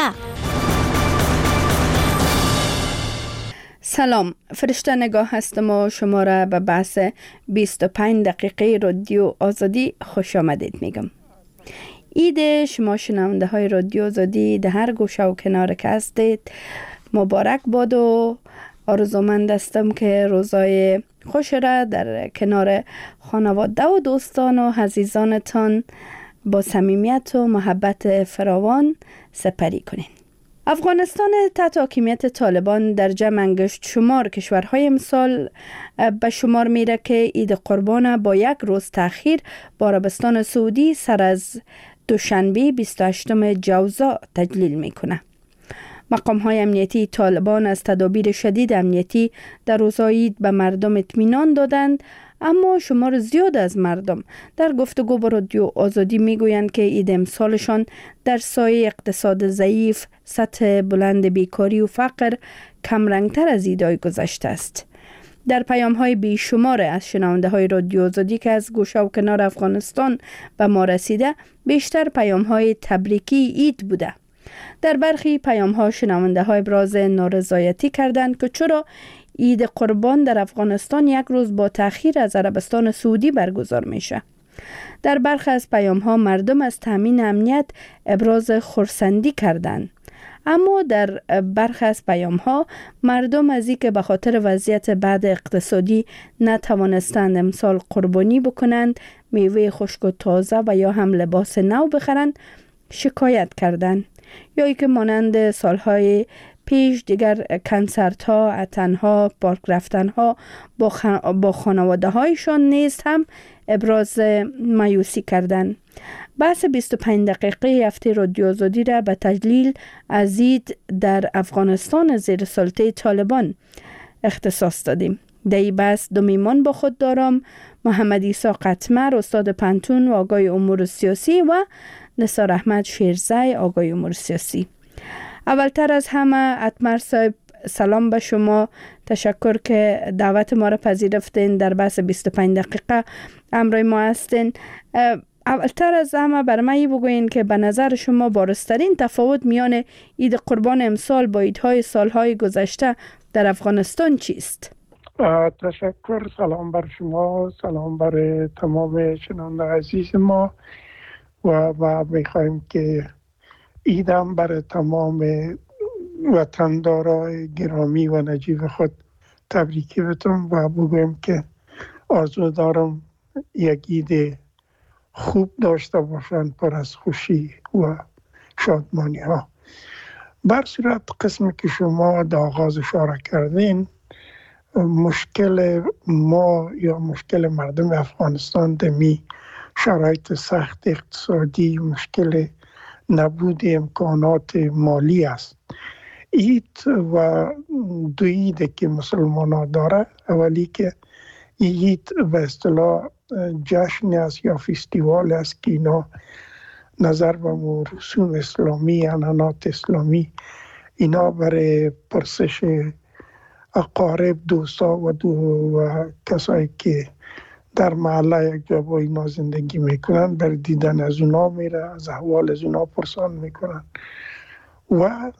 سلام، فرشته نگاه هستم و شما را به بحث بیست و پنج دقیقه رادیو آزادی خوش آمدید میگم. عید شما شنونده های رادیو آزادی در هر گوشه و کنار که هستید مبارک باد و آرزومند هستم که روزای خوش را در کنار خانواده و دوستان و عزیزانتان با صمیمیت و محبت فراوان سپری کنین. افغانستان تحت حاکمیت طالبان در جمع انگشت شمار کشورهای امسال به شمار میره که عید قربان با یک روز تأخیر با عربستان سعودی سر از دوشنبه بیست و هشتم جوزا تجلیل میکنه. مقام های امنیتی طالبان از تدابیر شدید امنیتی در روزهای عید به مردم اطمینان دادند، اما شمار زیاد از مردم در گفتگو با رادیو آزادی میگویند که عید امسالشان در سایه اقتصاد ضعیف، سطح بلند بیکاری و فقر کمرنگتر از عیدهای گذشته است. در پیام های بیشمار از شنونده های رادیو آزادی که از گوشه و کنار افغانستان به ما رسیده، بیشتر پیام های تبریکی عید بوده. در برخی پیام ها شنونده های ابراز نارضایتی کردند که چرا عید قربان در افغانستان یک روز با تأخیر از عربستان سعودی برگزار میشه. در برخی از پیام ها مردم از تامین امنیت ابراز خرسندی کردند، اما در برخی از پیام ها مردم از اینکه به خاطر وضعیت بد اقتصادی نتوانستند امسال قربانی بکنند، میوه خشک و تازه و یا هم لباس نو بخرند شکایت کردند، یا ای که مانند سالهای پیش دیگر کنسرت ها، تنها پارک رفتن ها با, خان... با خانواده هایشان نیز هم ابراز مایوسی کردند. بحث بیست و پنج دقیقه هفته رادیو آزادی را به تجلیل از عید در افغانستان زیر سلطه طالبان اختصاص دادیم. در این بحث دو میهمان با خود دارم: محمد عیسی قطمر، استاد پنتون و آگاه امور سیاسی، و نثار احمد شیرزی، آگاه امور سیاسی. اولتر از همه قطمر صاحب، سلام به شما. تشکر که دعوت ما را پذیرفتین، در بحث بیست و پنج دقیقه همراه ما هستین. اولتر از همه بر من بگوین که به نظر شما بارزترین تفاوت میان عید قربان امسال با عیدهای سالهای گذشته در افغانستان چیست؟ تشکر. سلام بر شما، سلام بر تمام شنونده عزیز ما، و ما میخوایم که عیدم بر تمام وطندارای گرامی و نجیب خود تبریکی بتون و بگویم که آرزو دارم یک عید خوب داشته باشن، پر از خوشی و شادمانی ها. بر صورت قسمی که شما در آغاز اشاره کردین، مشکل ما یا مشکل مردم افغانستان دمی شرایط سخت اقتصادی، مشکل نبود امکانات مالی است. عید و دو عید که مسلمان ها داره، اولی که عید به اصطلاح جشن است یا فستیوال است که اینا نظر به رسوم اسلامی، عنعنات اسلامی، اینا برای پرسش اقارب، دوستا و دو و کسایی که در محله یک جا با اینا زندگی میکنن، بر دیدن از اونا میره، از احوال از اونا پرسان میکنن و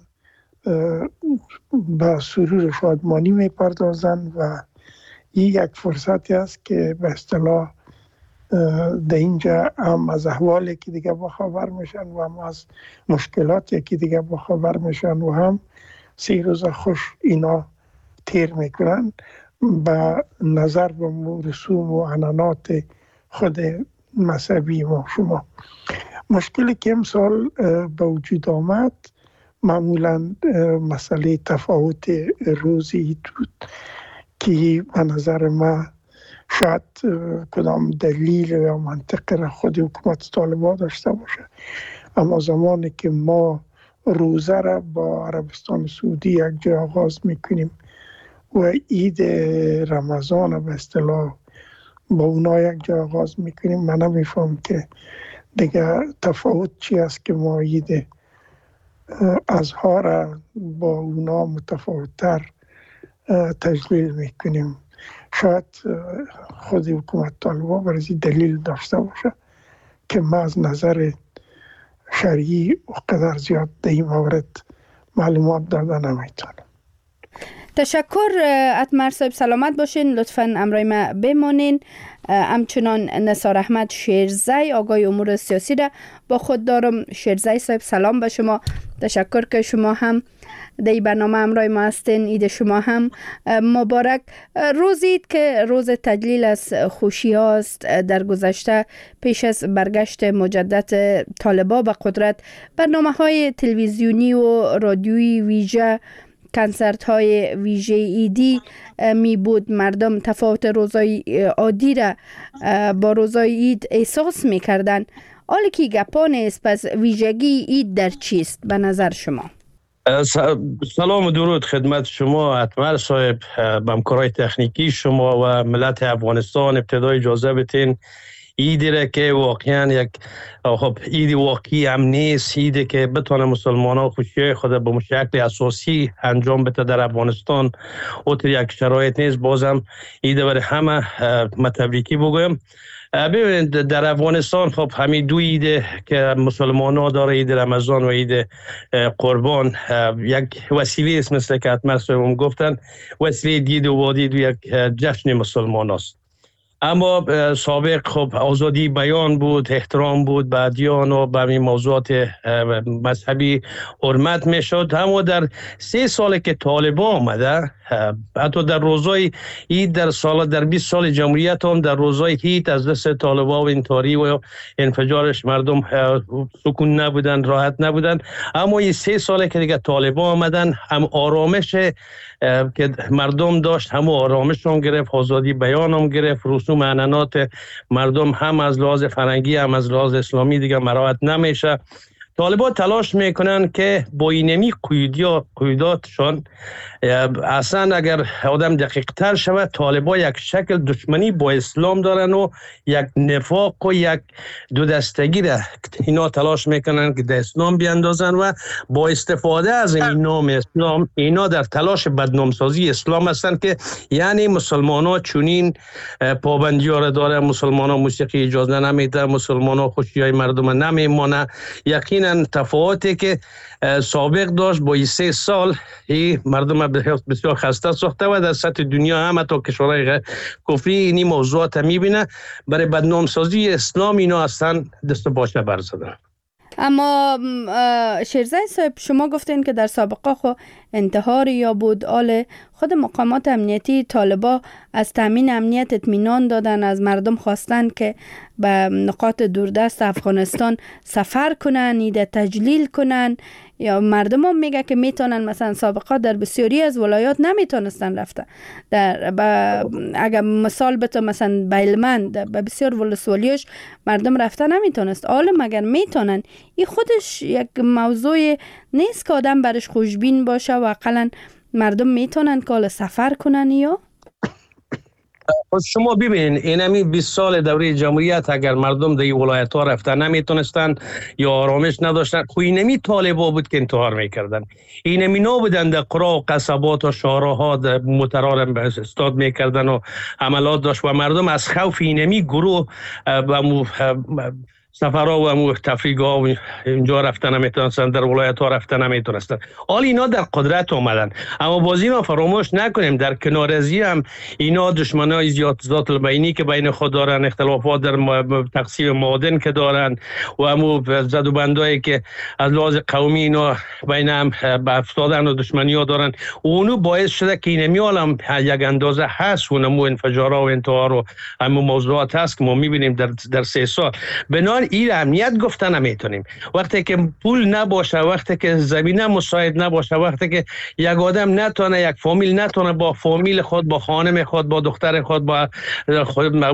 به سرور شادمانی میپردازن و این یک فرصتی است که به اصطلاح در اینجا هم از احوالی که دیگه با خبر میشن و هم از مشکلاتی که دیگه با خبر میشن و هم سی روز خوش اینا تیر میکنن به نظر به رسوم و عنعنات خود مذهبی ما شما. مشکلی که امسال به وجود آمد معمولا مسئله تفاوت روزی بود که به نظر ما شاید کدام دلیل یا منطق را خود حکومت طالبان داشته باشه، اما زمانی که ما روزه را با عربستان سعودی یک جا آغاز میکنیم و عید رمضان به اصطلاح با اونا یک جا آغاز میکنیم، من نمیفهم که دیگه تفاوت چی است که ما عید اضحی را با اونا متفاوت‌تر تجلیل میکنیم. شاید خود حکومت طالبان برای دلیل داشته باشه که ما از نظر شرعی و قدر زیاد در این مورد معلومات داده نمیتونم. تشکر. قطمر صاحب سلامت باشین، لطفاً امرای ما بمانین. همچنان نثار احمد شیرزی، آگاه امور سیاسی را با خود دارم. شیرزی صاحب سلام به شما، تشکر که شما هم در این برنامه امرای ما هستین. عید شما هم مبارک. روز عید که روز تجلیل از خوشی هاست، در گذشته پیش از برگشت مجدد طالبان به قدرت برنامه های تلویزیونی و رادیویی ویژه، کنسرت های ویژه ایدی می بود. مردم تفاوت روزای عادی را با روزای عید احساس می کردن. حالا که گپا نیست، پس ویژگی عید در چیست به نظر شما؟ سلام و درود خدمت شما قطمر صاحب، به همکارای تکنیکی شما و ملت افغانستان. ابتدای اجازه بدین عیدی را که واقعا یک خب عید واقعی هم نیست، عیدی که بتونه مسلمان ها خوشی خود به شکل اساسی انجام بده در افغانستان اوتر یک شرایط نیست. بازم عید برای همه متبریکی بگویم. ببینید در افغانستان خب همین دو عید که مسلمان ها داره، عید رمضان و عید قربان، یک وسیله است مثل که قطمر صاحب گفتن، وسیله دید و وادید و یک جشن مسلمان است. اما سابق خب آزادی بیان بود، احترام بود به ادیان و به این موضوعات مذهبی حرمت می شد. اما در سه سال که طالبان آمده حتی در روزای عید در سال در بیست سال جمهوریت هم در روزای عید از دست طالبان و انتحاری و انفجارش مردم سکون نبودن، راحت نبودن. اما این سه ساله که دیگه طالبان آمدن، هم آرامش که مردم داشت هم آرامش هم گرفت، آزادی بیان هم گرفت، رسوم عنعنات مردم هم از لحاظ فرهنگی هم از لحاظ اسلامی دیگه مراعات نمیشه. طالبان تلاش میکنن که با اینمی قیوداتشان اصلا اگر آدم دقیق تر شود، طالبان یک شکل دشمنی با اسلام دارن و یک نفاق و یک دو دستگی را اینا تلاش میکنن که در اسلام بیاندازن و با استفاده از این نام اسلام اینا در تلاش بدنامسازی اسلام هستن که یعنی مسلمان ها چونین پابندی ها را داره، مسلمان ها موسیقی اجازه نمیده، مسلمان ها خوشی های مردم نمیمانه. یقینا تفاوتی که سابق داشت با این سه سال این مردم بسیار خسته ساخته و در سطح دنیا هم تا کشورهای کفری اینی موضوعات میبینه. برای بدنامسازی اسلام اینا اصلا دست باشه برزدن. اما شیرزای صاحب، شما گفتین که در سابقه خو انتحار یا بود آل خود مقامات امنیتی طالبا از تامین امنیت اطمینان دادن، از مردم خواستن که به نقاط دوردست افغانستان سفر کنن، ایده تجلیل کنن، یا مردم هم میگه که میتونن مثلا سابقا در بسیاری از ولایات نمیتونستن رفته. در با اگر مثال بتو مثلا بیلمند به بسیار ولسوالیش مردم رفته نمیتونست، عالم اگر میتونن، این خودش یک موضوع نیست که آدم برش خوشبین باشه و اقلا مردم میتونن که سفر کنن. یا شما ببینید اینمی بیست سال دوره جمهوریت اگر مردم در این ولایت ها رفتن نمیتونستن یا آرامش نداشتن، خو اینمی طالبا بود که انتحار میکردن. اینمی نبودن در قرا و قصبات و شهرها مترار استاد میکردن و عملات داشت و مردم از خوف اینمی گروه و سفرها و تفریح‌ها و اینجا رفتن نمیتونستن، در ولایت ها رفتن نمیتونستن. حال اینا در قدرت اومدن، اما باز اینا فراموش نکنیم در کنار از هم اینا دشمنای زیاد ذات البینی که بین خود دارن، اختلافات در تقسیم معادن که دارن و همو زد و بندایی که از لحاظ قومی اینا بین هم افتادن و دشمنی ها دارن، اونو باعث شده که اینمی عالم یک اندازه هست و نمو انفجارها و انتحار و همو موضوعات هست که ما میبینیم در در سه سال. بنابراین این امنیت گفته نمیتونیم. وقتی که پول نباشه، وقتی که زمینه مساعد نباشه، وقتی که یک آدم نتونه، یک فامیل نتونه با فامیل خود، با خانم خود، با دختر خود، با خود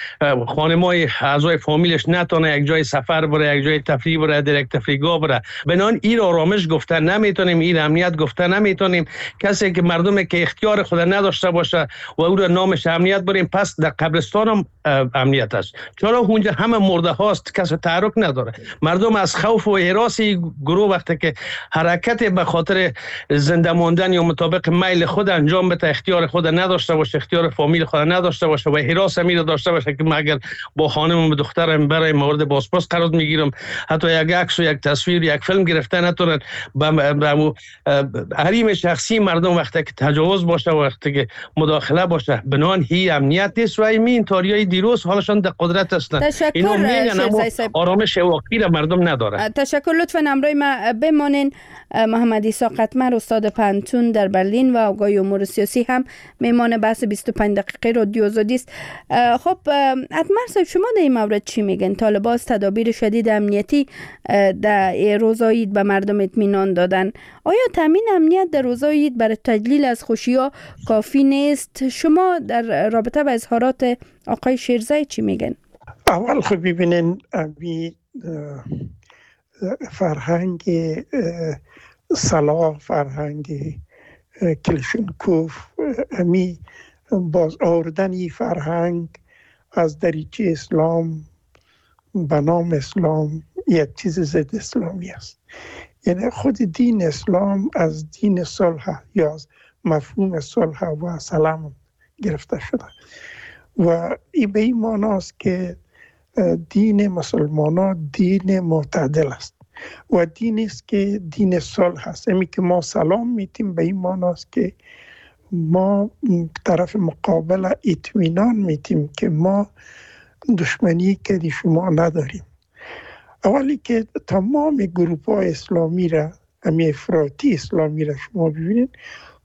خانمای اعضای فامیلش نتونه یک جای سفر بره، یک جای تفریح بره، در یک تفریحگاه بره، بنان این آرامش گفته نمیتونیم، این امنیت گفته نمیتونیم. کسی که مردمی که اختیار خود نداشته باشه و او را نامش امنیت بریم، پس در قبرستان هم امنیت است. چرا اونجا همه مرده هاست، کسی تحرک نداره. مردم از خوف و هراس گروه وقتی که حرکت به خاطر زنده ماندن یا مطابق میل خود انجام بده، اختیار خود نداشته باشه، اختیار فامیل خود نداشته باشه و هراس امیر داشته باشه که من اگر با خانم و دخترم برای مورد بازپرس قرار میگیرم، حتی یک عکس و یک تصویر یک فیلم گرفتن نتونن، به حریم شخصی مردم وقتی که تجاوز باشه، وقتی که مداخله باشه، بنان هی امنیت نیست و این تاریای دیروز حالشان در قدرت هستند. اینو میگن آرامش واقعی را مردم نداره. تشکر. لطفاً همراه ما بمانین. محمد عیسی قطمر، استاد پانتون در برلین و آگاهی امور سیاسی هم میمان بحث بیست و پنج دقیقه رادیو آزادی است. خب اتمر صاحب، شما در این مورد چی میگن؟ طالبان از تدابیر شدید امنیتی در روزای عید به مردم اطمینان دادن. آیا تامین امنیت در روزای عید برای تجلیل از خوشی‌ها کافی نیست؟ شما در رابطه با اظهارات آقای شیرزای چی میگن؟ اول خب ببینین امی فرهنگ صلاح، فرهنگ کلشنکوف، امی باز آوردن ای فرهنگ از دریچه اسلام به نام اسلام یک چیز ضد اسلامی است. یعنی خود دین اسلام از دین صلح یا از مفهوم صلح و سلام گرفته شده و این به این معناست که دین مسلمانان دین معتدل است و دین است که دین صلح است. امی که ما سلام میتیم به این معناست که ما طرف مقابل اطمینان میتیم که ما دشمنی که شما نداریم. اولی که تمام گروه های اسلامی را، امی افراطی اسلامی را شما ببینید،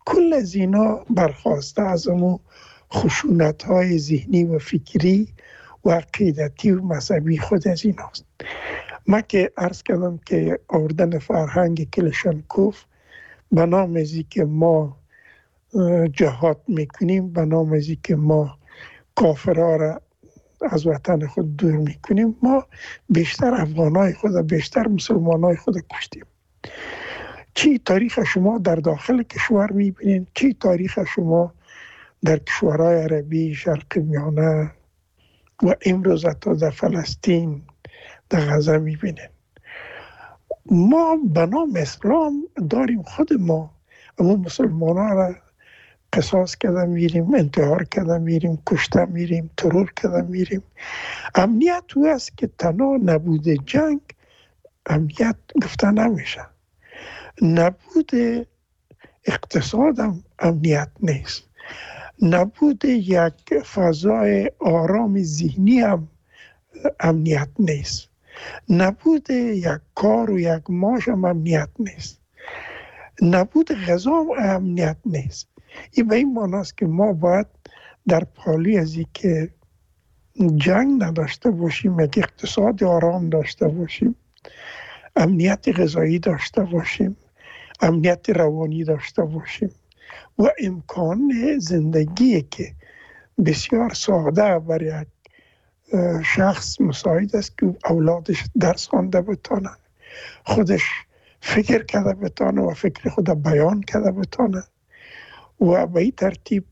کل از اینا برخواسته از اون خشونت های ذهنی و فکری و عقیدتی و مذهبی خود از ایناست. من که عرض کردم که آوردن فرهنگ کلشنکوف به نام ازی که ما جهاد میکنیم، به نام ازی که ما کافرها را از وطن خود دور میکنیم، ما بیشتر افغانای خود، بیشتر مسلمانای خود کشتیم. چی تاریخ شما در داخل کشور میبینین، چی تاریخ شما در کشورهای عربی، شرق میانه و امروز حتی در فلسطین، در غزه میبینین. ما به نام اسلام داریم خود ما اما مسلمان ها را قصاص کده میریم، انتحار کده میریم، کشته میریم، ترور کده میریم. امنیت او است که تنها نبود جنگ امنیت گفته نمیشه. نبود اقتصاد هم امنیت نیست. نبود یک فضای آرام ذهنی هم امنیت نیست. نبود یک کار و یک معاش هم امنیت نیست. نبود غذا هم امنیت نیست. این به این معنی است که ما باید در پالی از این که جنگ نداشته باشیم، یک اقتصاد آرام داشته باشیم، امنیت غذایی داشته باشیم، امنیت روانی داشته باشیم و امکان زندگی که بسیار ساده برای یک شخص مساعد است که اولادش درس خوانده بتانه، خودش فکر کرده بتانه و فکر خود بیان کرده بتانه و به این ترتیب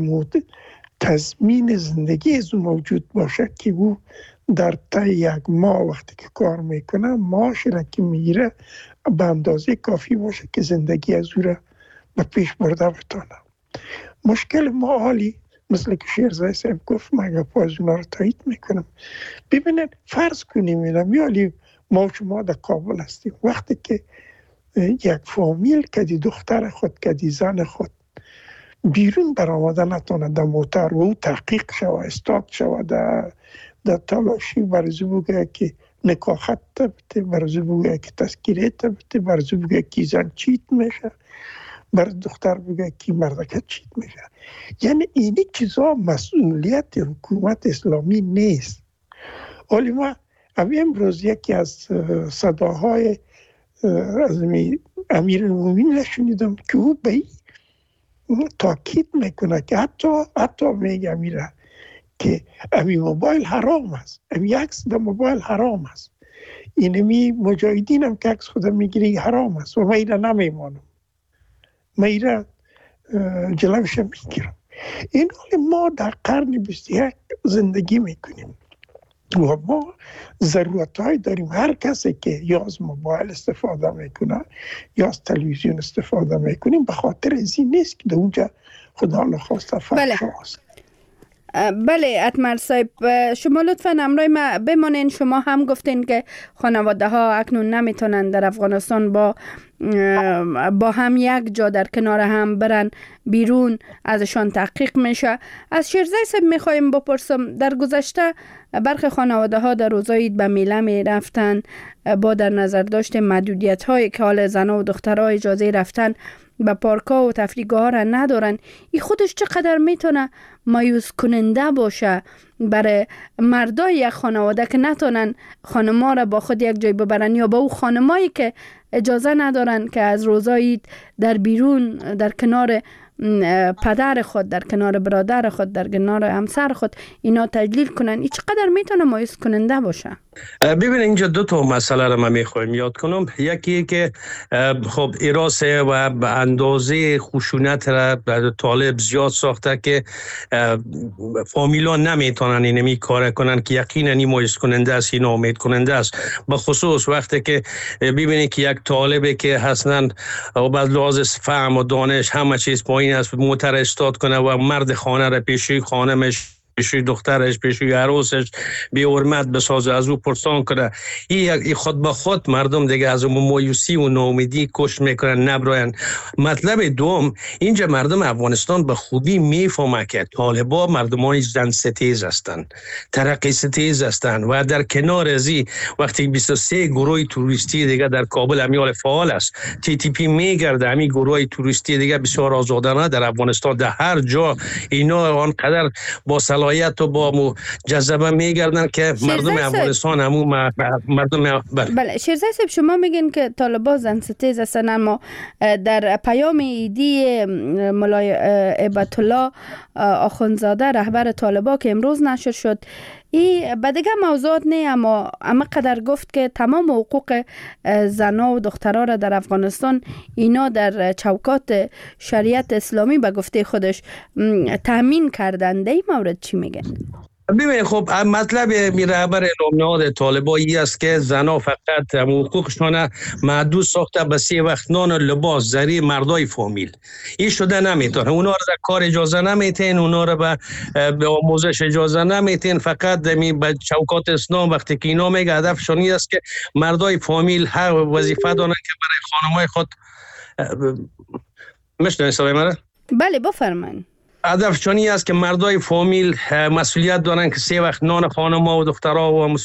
تضمین زندگی از موجود باشه که او در طی یک ماه وقتی که کار میکنه معاش را که میگیره به اندازه کافی باشه که زندگی از او را به پیش برده بتانه. مشکل ما حالی مثل که شیرزای صاحب گفت، من گفت از اونا رو تایید میکنم. ببینید فرض کنیم اینم یالی ما شما در کابل هستیم، وقتی که یک فامیل کدی دختر خود کدی زن خود بیرون برآمده نتونه در موتر و او تحقیق شوه، استاد شوه، در در تلاشی برزو بگه که نکاحت تبته، برزو بگه که تذکیره تبته، برزو بگه که زن چیت میشه، بر دختر بگه که مردکه چیت میشه. یعنی اینی چیزا مسئولیت حکومت اسلامی نیست. ولی ما امروز یکی از صداهای از امیر المومنین شنیدم که او به تاکید میکنه که حتی حتی میگه میره که امی موبایل حرام است، امی عکس در موبایل حرام است، اینمی مجاهدین هم که عکس خود میگیری حرام است و من ایره نمیمانم، من ایره جلوش میگیرم. این حال ما در قرن بیست و یک زندگی میکنیم و ما ضرورت های داریم. هر کسی که یا از موبایل استفاده میکنه یا از تلویزیون استفاده میکنیم به خاطر از این نیست که در اونجا خدا نخواسته فحش هست. بله اتمر صاحب، شما لطفاً همراه ما بمانین. شما هم گفتین که خانواده ها اکنون نمیتونن در افغانستان با با هم یک جا در کنار هم برن بیرون، ازشان تحقیق میشه. از شیرزای صاحب میخوایم بپرسم، در گذشته برخی خانواده ها در روزای عید به میله میرفتن با در نظر داشت محدودیت هایی که حال زنها و دخترها اجازه رفتن به پارک‌ها و تفریحگاه ها را ندارن. این خودش چقدر میتونه مایوس کننده باشه برای مردای یک خانواده که نتونن خانم‌ها را با خود یک جای ببرن، یا با او خانمایی که اجازه ندارن که از روزای عید در بیرون در کنار پدر خود، در کنار برادر خود، در کنار همسر خود اینا تجلیل کنن. این چقدر میتونه مایوس کننده باشه؟ ببین اینجا دو تا مسئله رو من میخوایم یاد کنم. یکی که خب ایراسه و به اندازه خشونت را طالب زیاد ساخته که فامیلا نمیتونن اینمی کار کنن که یقینا این مایوس کننده است، این امید کننده است. به خصوص وقتی که ببینید که یک طالبی که حسنا بعد لحاظ فهم و دانش همه چیز پایین است، موتر استاد کنه و مرد خانه را پیشی خانمش پیشوی دخترش پیشوی عروسش بی حرمت بسازه، از او پرسان کنه. این خود به خود مردم دیگه از اون مایوسی و ناامیدی کش میکنن نبراین. مطلب دوم، اینجا مردم افغانستان به خوبی میفهمه که طالبان مردمان زن ستیز هستند، ترقی ستیز هستند و در کنار ازی وقتی بیست و سه گروه توریستی دیگه در کابل امیال فعال است، تی تی پی میگرده همین گروه توریستی دیگه بسیار آزادانه در افغانستان در هر جا اینا آنقدر با صلاحیت و با جذبه میگردن که مردم افغانستان همون مردم بله. شیرزای صاحب شما میگین که طالبان زن ستیز هستن، اما در پیام ایدی مولای عبادت الله آخوندزاده رهبر طالبان که امروز نشر شد، این به دیگه موضوعات نه، اما اما قدر گفت که تمام حقوق زنا و دخترها را در افغانستان اینا در چوکات شریعت اسلامی به گفته خودش تامین کردن. در این مورد چی میگن؟ ببین خب مطلب می رهبر نامنهاد طالبایی است که زنا فقط حقوقشان محدود ساخته به سه وقت نان و لباس ذریع مردای فامیل. این شده نمیتونه، اونا رو در کار اجازه نمیتین، اونا رو به, به آموزش اجازه نمیتین. فقط می به چوکات اسلام وقتی که اینا میگه هدفشون این است که مردای فامیل هر وظیفه دارن که برای خانمای خود میشنوید صدای من؟ بله بفرمایید. هدف چونی است که مردای فامیل مسئولیت دارن که سه وقت نان خانم‌ها و دخترها و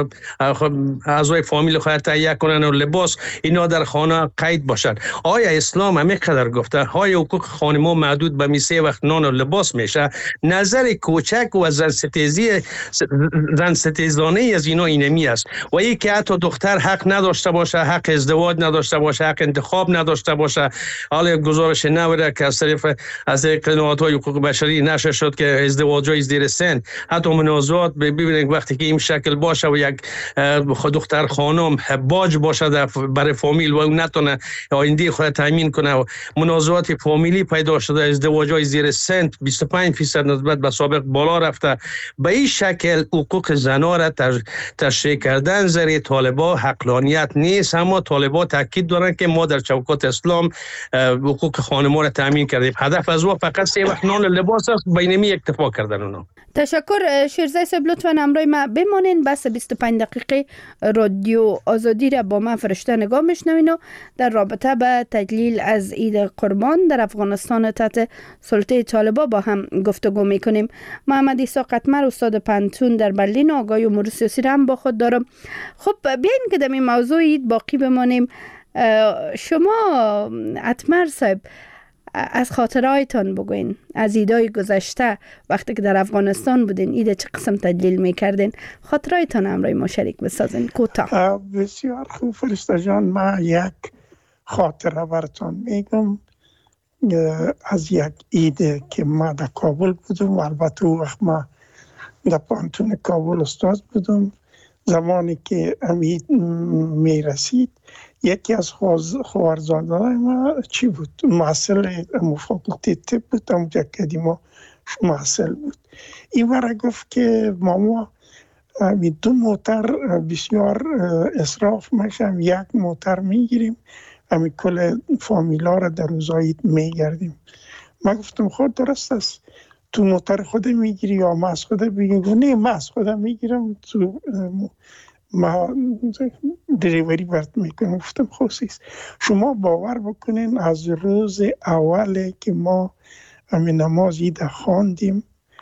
اعضای فامیل خود تهیه کنن و لباس اینا در خانه قید باشد. آیا اسلام همین قدر گفته های حقوق خانم‌ها محدود به می سه وقت نان و لباس میشه؟ نظر کوچک و زن ستیزی زن ستیزانه از اینا اینمی است و ای که حتی دختر حق نداشته باشه، حق ازدواج نداشته باشه، حق انتخاب نداشته باشه. حالا گزارش نوره که از طرف از قناعت‌های حقوق بشری نشه شد که ازدواج‌های زیر سن، حتی منازعات ببینید وقتی که این شکل باشه و یک دختر خانم باج باشه برای فامیل و اون نتونه آینده خود تامین کنه و منازعات فامیلی پیدا شده، ازدواج‌های زیر سن بیست و پنج درصد نسبت به سابق بالا رفته. به این شکل حقوق زنان را تشریح کردن زیر طالبان حقانیت نیست، اما طالبان تاکید دارن که ما در چوکات اسلام حقوق خانم‌ها را تامین کردیم. هدف از او فقط سه وقت نان لباس است، بینمی اکتفا کردن اونا. تشکر شیرزای صاحب، لطفاً همراه ما بمانین. بس بیست و پنج دقیقه رادیو آزادی را با من فرشته نگاه میشنوین و در رابطه به تجلیل از عید قربان در افغانستان تحت سلطه طالبان با هم گفتگو میکنیم. محمد عیسی قطمر استاد پنتون در برلین آگاهی امور سیاسی را هم با خود دارم. خب بیاین که در این موضوع عید باقی بمانیم. شما قطمر صاحب از خاطرهایتان بگوین، از ایدای گذشته وقتی که در افغانستان بودین ایده چه قسم تجلیل میکردین؟ خاطرهایتان همراه ما شریک بسازین کوتاه. بسیار خوب فرشته جان، من یک خاطره براتون میگم از یک ایده که ما در کابل بودم و البته اون وقت ما در پانتون کابل استاد بودم. زمانی که امید میرسید یکی از خوارزادهای ما چی بود؟ محصل فاکولته طب بود، اونجا کدیما محصل بود. این ورا گفت که ماما دو موتر بسیار اصراف میشم، یک موتر میگیریم همین کل فامیلا را در روزایی میگردیم. من گفتم خود درست است، تو موتر خود میگیری یا ما از خود بگیم؟ نه من از خودم میگیرم، تو ما دریوری برد میکنم. گفتم خوصیست. شما باور بکنین از روز اول که ما همین نماز عید خواندیم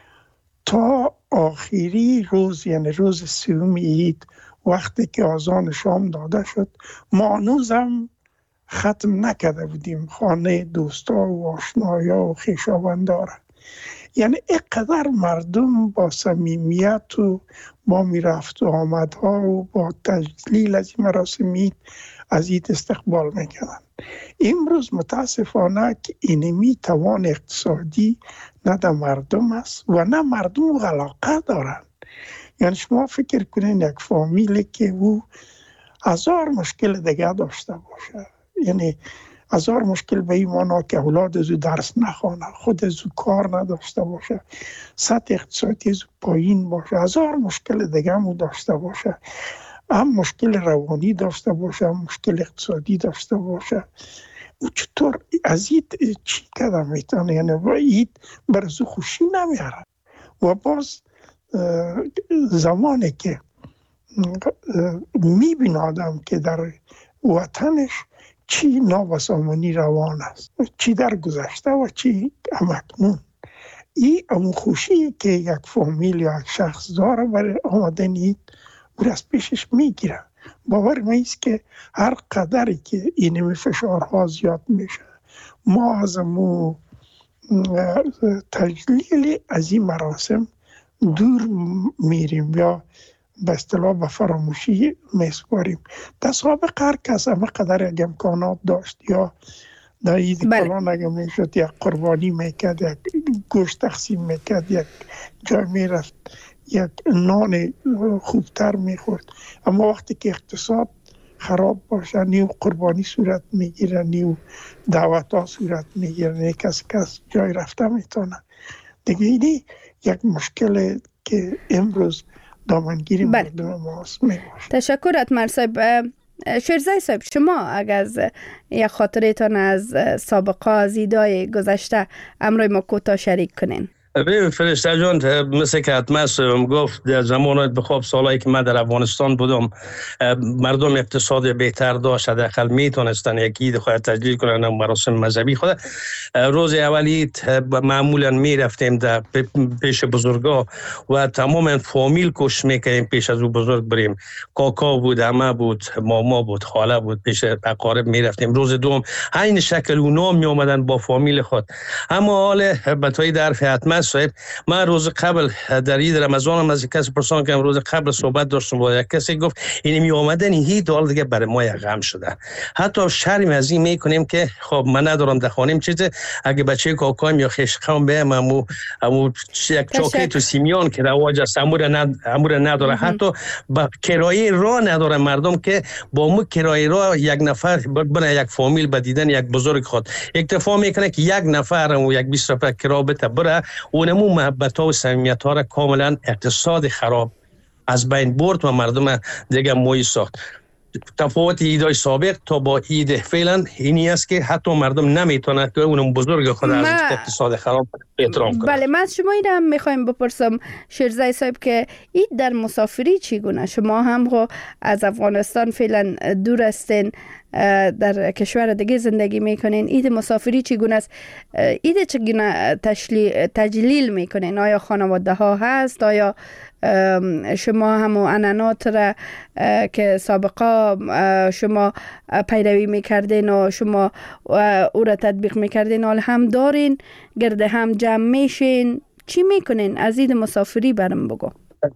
تا آخری روز، یعنی روز سوم عید وقتی که اذان شام داده شد، ما هنوزم ختم نکرده بودیم خانه دوستا و آشنایا و خویشاوندارا. یعنی اینقدر مردم با صمیمیت و با میرفت و آمدها و با تجلیل از این مراسم عید از عید استقبال میکنن. امروز متاسفانه که اینمی توان اقتصادی نه در مردم است و نه مردم علاقه دارن. یعنی شما فکر کنین یک فامیلی که او هزار مشکل دیگه داشته باشه، یعنی هزار مشکل به این معنا که اولاد از او درس نخوانه، خود از او کار نداشته باشه، سطح اقتصادی از او پایین باشه، هزار مشکل دیگه هم داشته باشه، هم مشکل روانی داشته باشه، هم مشکل اقتصادی داشته باشه، او چطور از این چی کدام میتونه؟ یعنی با این برزو خوشی نمیاره. و باز زمانی که میبین آدم که در وطنش چی نابسامانی روان است، چی در گذشته و چی همکنون، این امون خوشی که یک فامیل یا یک شخص داره برای آمدن اید او از پیشش میگیره. باور میست که هر قدری که این فشارها زیاد میشه ما از امون تجلیل از این مراسم دور میریم یا به اصطلاح به فراموشی میسپاریم. در سابق هر کس همه قدر یک امکانات داشت یا در عید فلان اگه میشد یک قربانی میکرد، یک گوشت تقسیم میکرد، یک جای میرفت یک نان خوبتر میخورد. اما وقتی که اقتصاد خراب باشه نیو قربانی صورت میگیره، نیو دعوت ها صورت میگیره، نه کس کس جای رفته میتونه. دیگه اینی یک مشکل که امروز دامنگیری بله. مردم ماست میباشه. تشکر اتمر صاحب. شیرزای صاحب، شما اگر از یک خاطرتان از سابقه از ایدای گذشته امروی ما کوتاه شریک کنین. ببین فرشته جان، مثل که اتمر صاحب گفت در زمان بخواب سالایی که من در افغانستان بودم مردم اقتصاد بهتر داشت، حداقل میتونستن یک عید خود تجلیل کنن، مراسم مذهبی خود. روز اولی معمولا میرفتیم در پیش بزرگا و تمام فامیل کوشش میکنیم پیش از او بزرگ بریم. کاکا بود، عمه بود، ماما بود، خاله بود، پیش اقارب میرفتیم. روز دوم عین شکل اونا می اومدن با فامیل خود. اما حال بتایی در اتمر صاحب، من روز قبل در عید رمضان هم از کسی پرسان کردم، روز قبل صحبت داشتم با یک کسی، گفت این می اومدن این دال دیگه برای ما یک غم شده. حتی شرم از این میکنیم که خب من ندارم در خانم چیزه، اگه بچه کاکایم یا خشقام به امو امو یک چاکلیت و سیمیان که رواج است امور ند امور نداره. حتی با کرایه راه نداره مردم که با مو کرایه راه یک نفر بره یک فامیل به دیدن یک بزرگ خود اکتفا میکنه که یک نفر و یک بیست نفر کرایه بده بره. اونمو محبت ها و صمیمیت ها را کاملا اقتصاد خراب از بین برد و مردم دیگه موی ساخت. تفاوت ایدای سابق تا با اید فعلا اینی است که حتی مردم نمیتونه که اونم بزرگ خود از اقتصاد خراب احترام کنه. بله، من از شما این هم میخوایم بپرسم شیرزای صاحب که اید در مسافری چگونه؟ شما هم خو از افغانستان فعلا دور هستین، در کشور دیگه زندگی میکنین، اید مسافری چگونه است؟ اید چگونه تجلیل میکنین؟ آیا خانواده ها هست؟ آیا شما همو عنعنات را که سابقا شما پیروی میکردین و شما او را تطبیق میکردین حال هم دارین؟ گرده هم جمع میشین؟ چی میکنین؟ از عید مسافری برم بگو.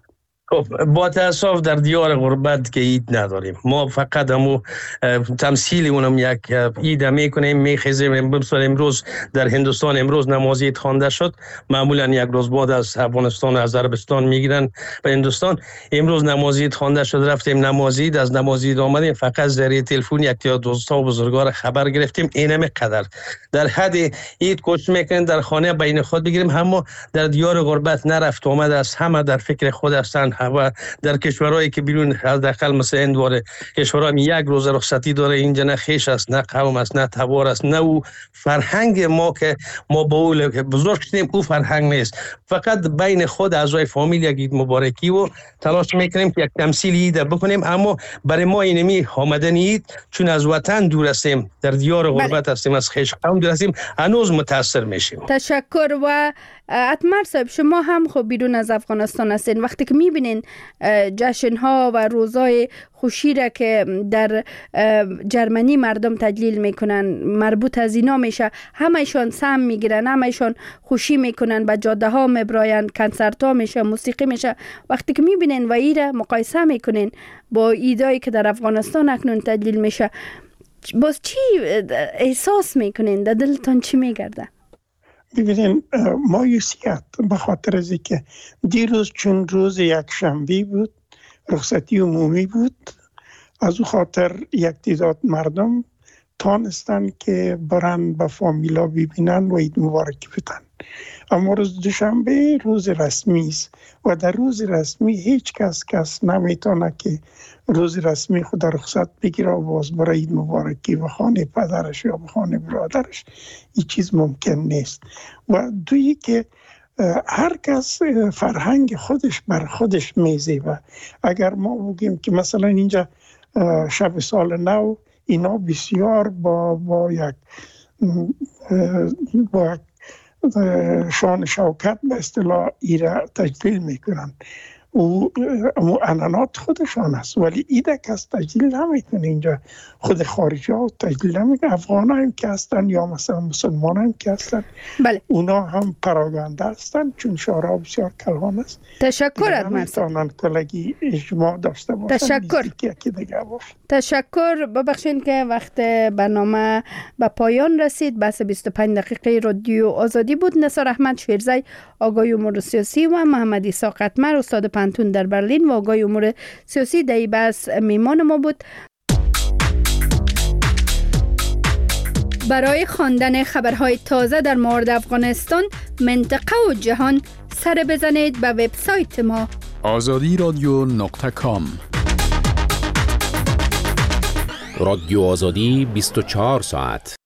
خب با تاسف در دیار غربت که عید نداریم. ما فقط همو تمثیل اونم یک عید میکنیم، میخیزیم. مثلا امروز در هندوستان امروز نماز عید خوانده شد، معمولا یک روز بعد از افغانستان و از عربستان میگیرن به هندوستان. امروز نماز عید خوانده شد، رفتیم نماز عید، از نماز عید آمدیم فقط ذریعه تلفن یک یا دوستا و بزرگوار خبر گرفتیم. اینم قدر در حد عید کوشش میکنیم در خانه بین خود بگیریم. اما در دیار غربت نرفت آمد است، همه در فکر خود هستند و در کشورهایی که بیرون از داخل مثل اندواره کشورها یک روز رخصتی داره، اینجا نه خیش است، نه قوم است، نه تبار است، نه او فرهنگ ما که ما با او بزرگ شدیم او فرهنگ نیست. فقط بین خود اعضای فامیل یک عید مبارکی و تلاش میکنیم که یک تمثیل عید بکنیم. اما برای ما اینمی آمدن عید چون از وطن دور هستیم، در دیار غربت هستیم، از خیش قوم دور هستیم، هنوز متاثر میشیم. تشکر. و اتمر صاحب، شما هم خب بیرون از افغانستان هستین، وقتی که میبینین جشن ها و روزای خوشی را که در جرمنی مردم تجلیل میکنن مربوط از اینا میشه، همهشان سهم میگیرن، همهشان خوشی میکنن، به جاده ها میبراین، کنسرت ها میشه، موسیقی میشه. وقتی که میبینین و ایره مقایسه میکنین با ایدایی که در افغانستان اکنون تجلیل میشه، باز چی احساس میکنین؟ در دلتان چی میگرده؟ ببینین، مایوسیت به خاطر از که دیروز چون روز یک شنبه بود، رخصتی عمومی بود، از او خاطر یک تعداد مردم تانستن که برن به فامیلا ببینن و عید مبارکی بدن. اما روز دوشنبه روز رسمی است و در روز رسمی هیچ کس کس نمیتونه که روز رسمی خود رخصت بگیره و باز برای عید مبارکی و خانه پدرش یا به خانه برادرش. این چیز ممکن نیست. و دویی که هر کس فرهنگ خودش بر خودش میزیبه. اگر ما بگیم که مثلا اینجا شب سال نو، اینا بسیار با با یک با شان شوکت به اصطلاح ایره تجلیل میکنن و عنعنات خودشان است، ولی ایده کس تجلیل نمیکنه. اینجا خود خارجی ها تجلیل نمیکنه. افغان هم که هستن یا مثلا مسلمان هم که هستن، بله. اونا هم پراگنده هستن چون شعرها بسیار کلان است. تشکر از نمیتونن کلگی اجماع داشته باشن. تشکر. تشکر. ببخشید که وقت برنامه به پایان رسید. بس بیست و پنج دقیقه رادیو آزادی بود. نثار احمد شیرزی آگاهی امور سیاسی و محمد عیسی قطمر استاد پانتون در برلین و آگاهی امور سیاسی در این بحث میمان ما بود. برای خواندن خبرهای تازه در مورد افغانستان، منطقه و جهان سر بزنید به وبسایت ما آزادی رادیو نقطه کام. رادیو آزادی بیست و چهار ساعت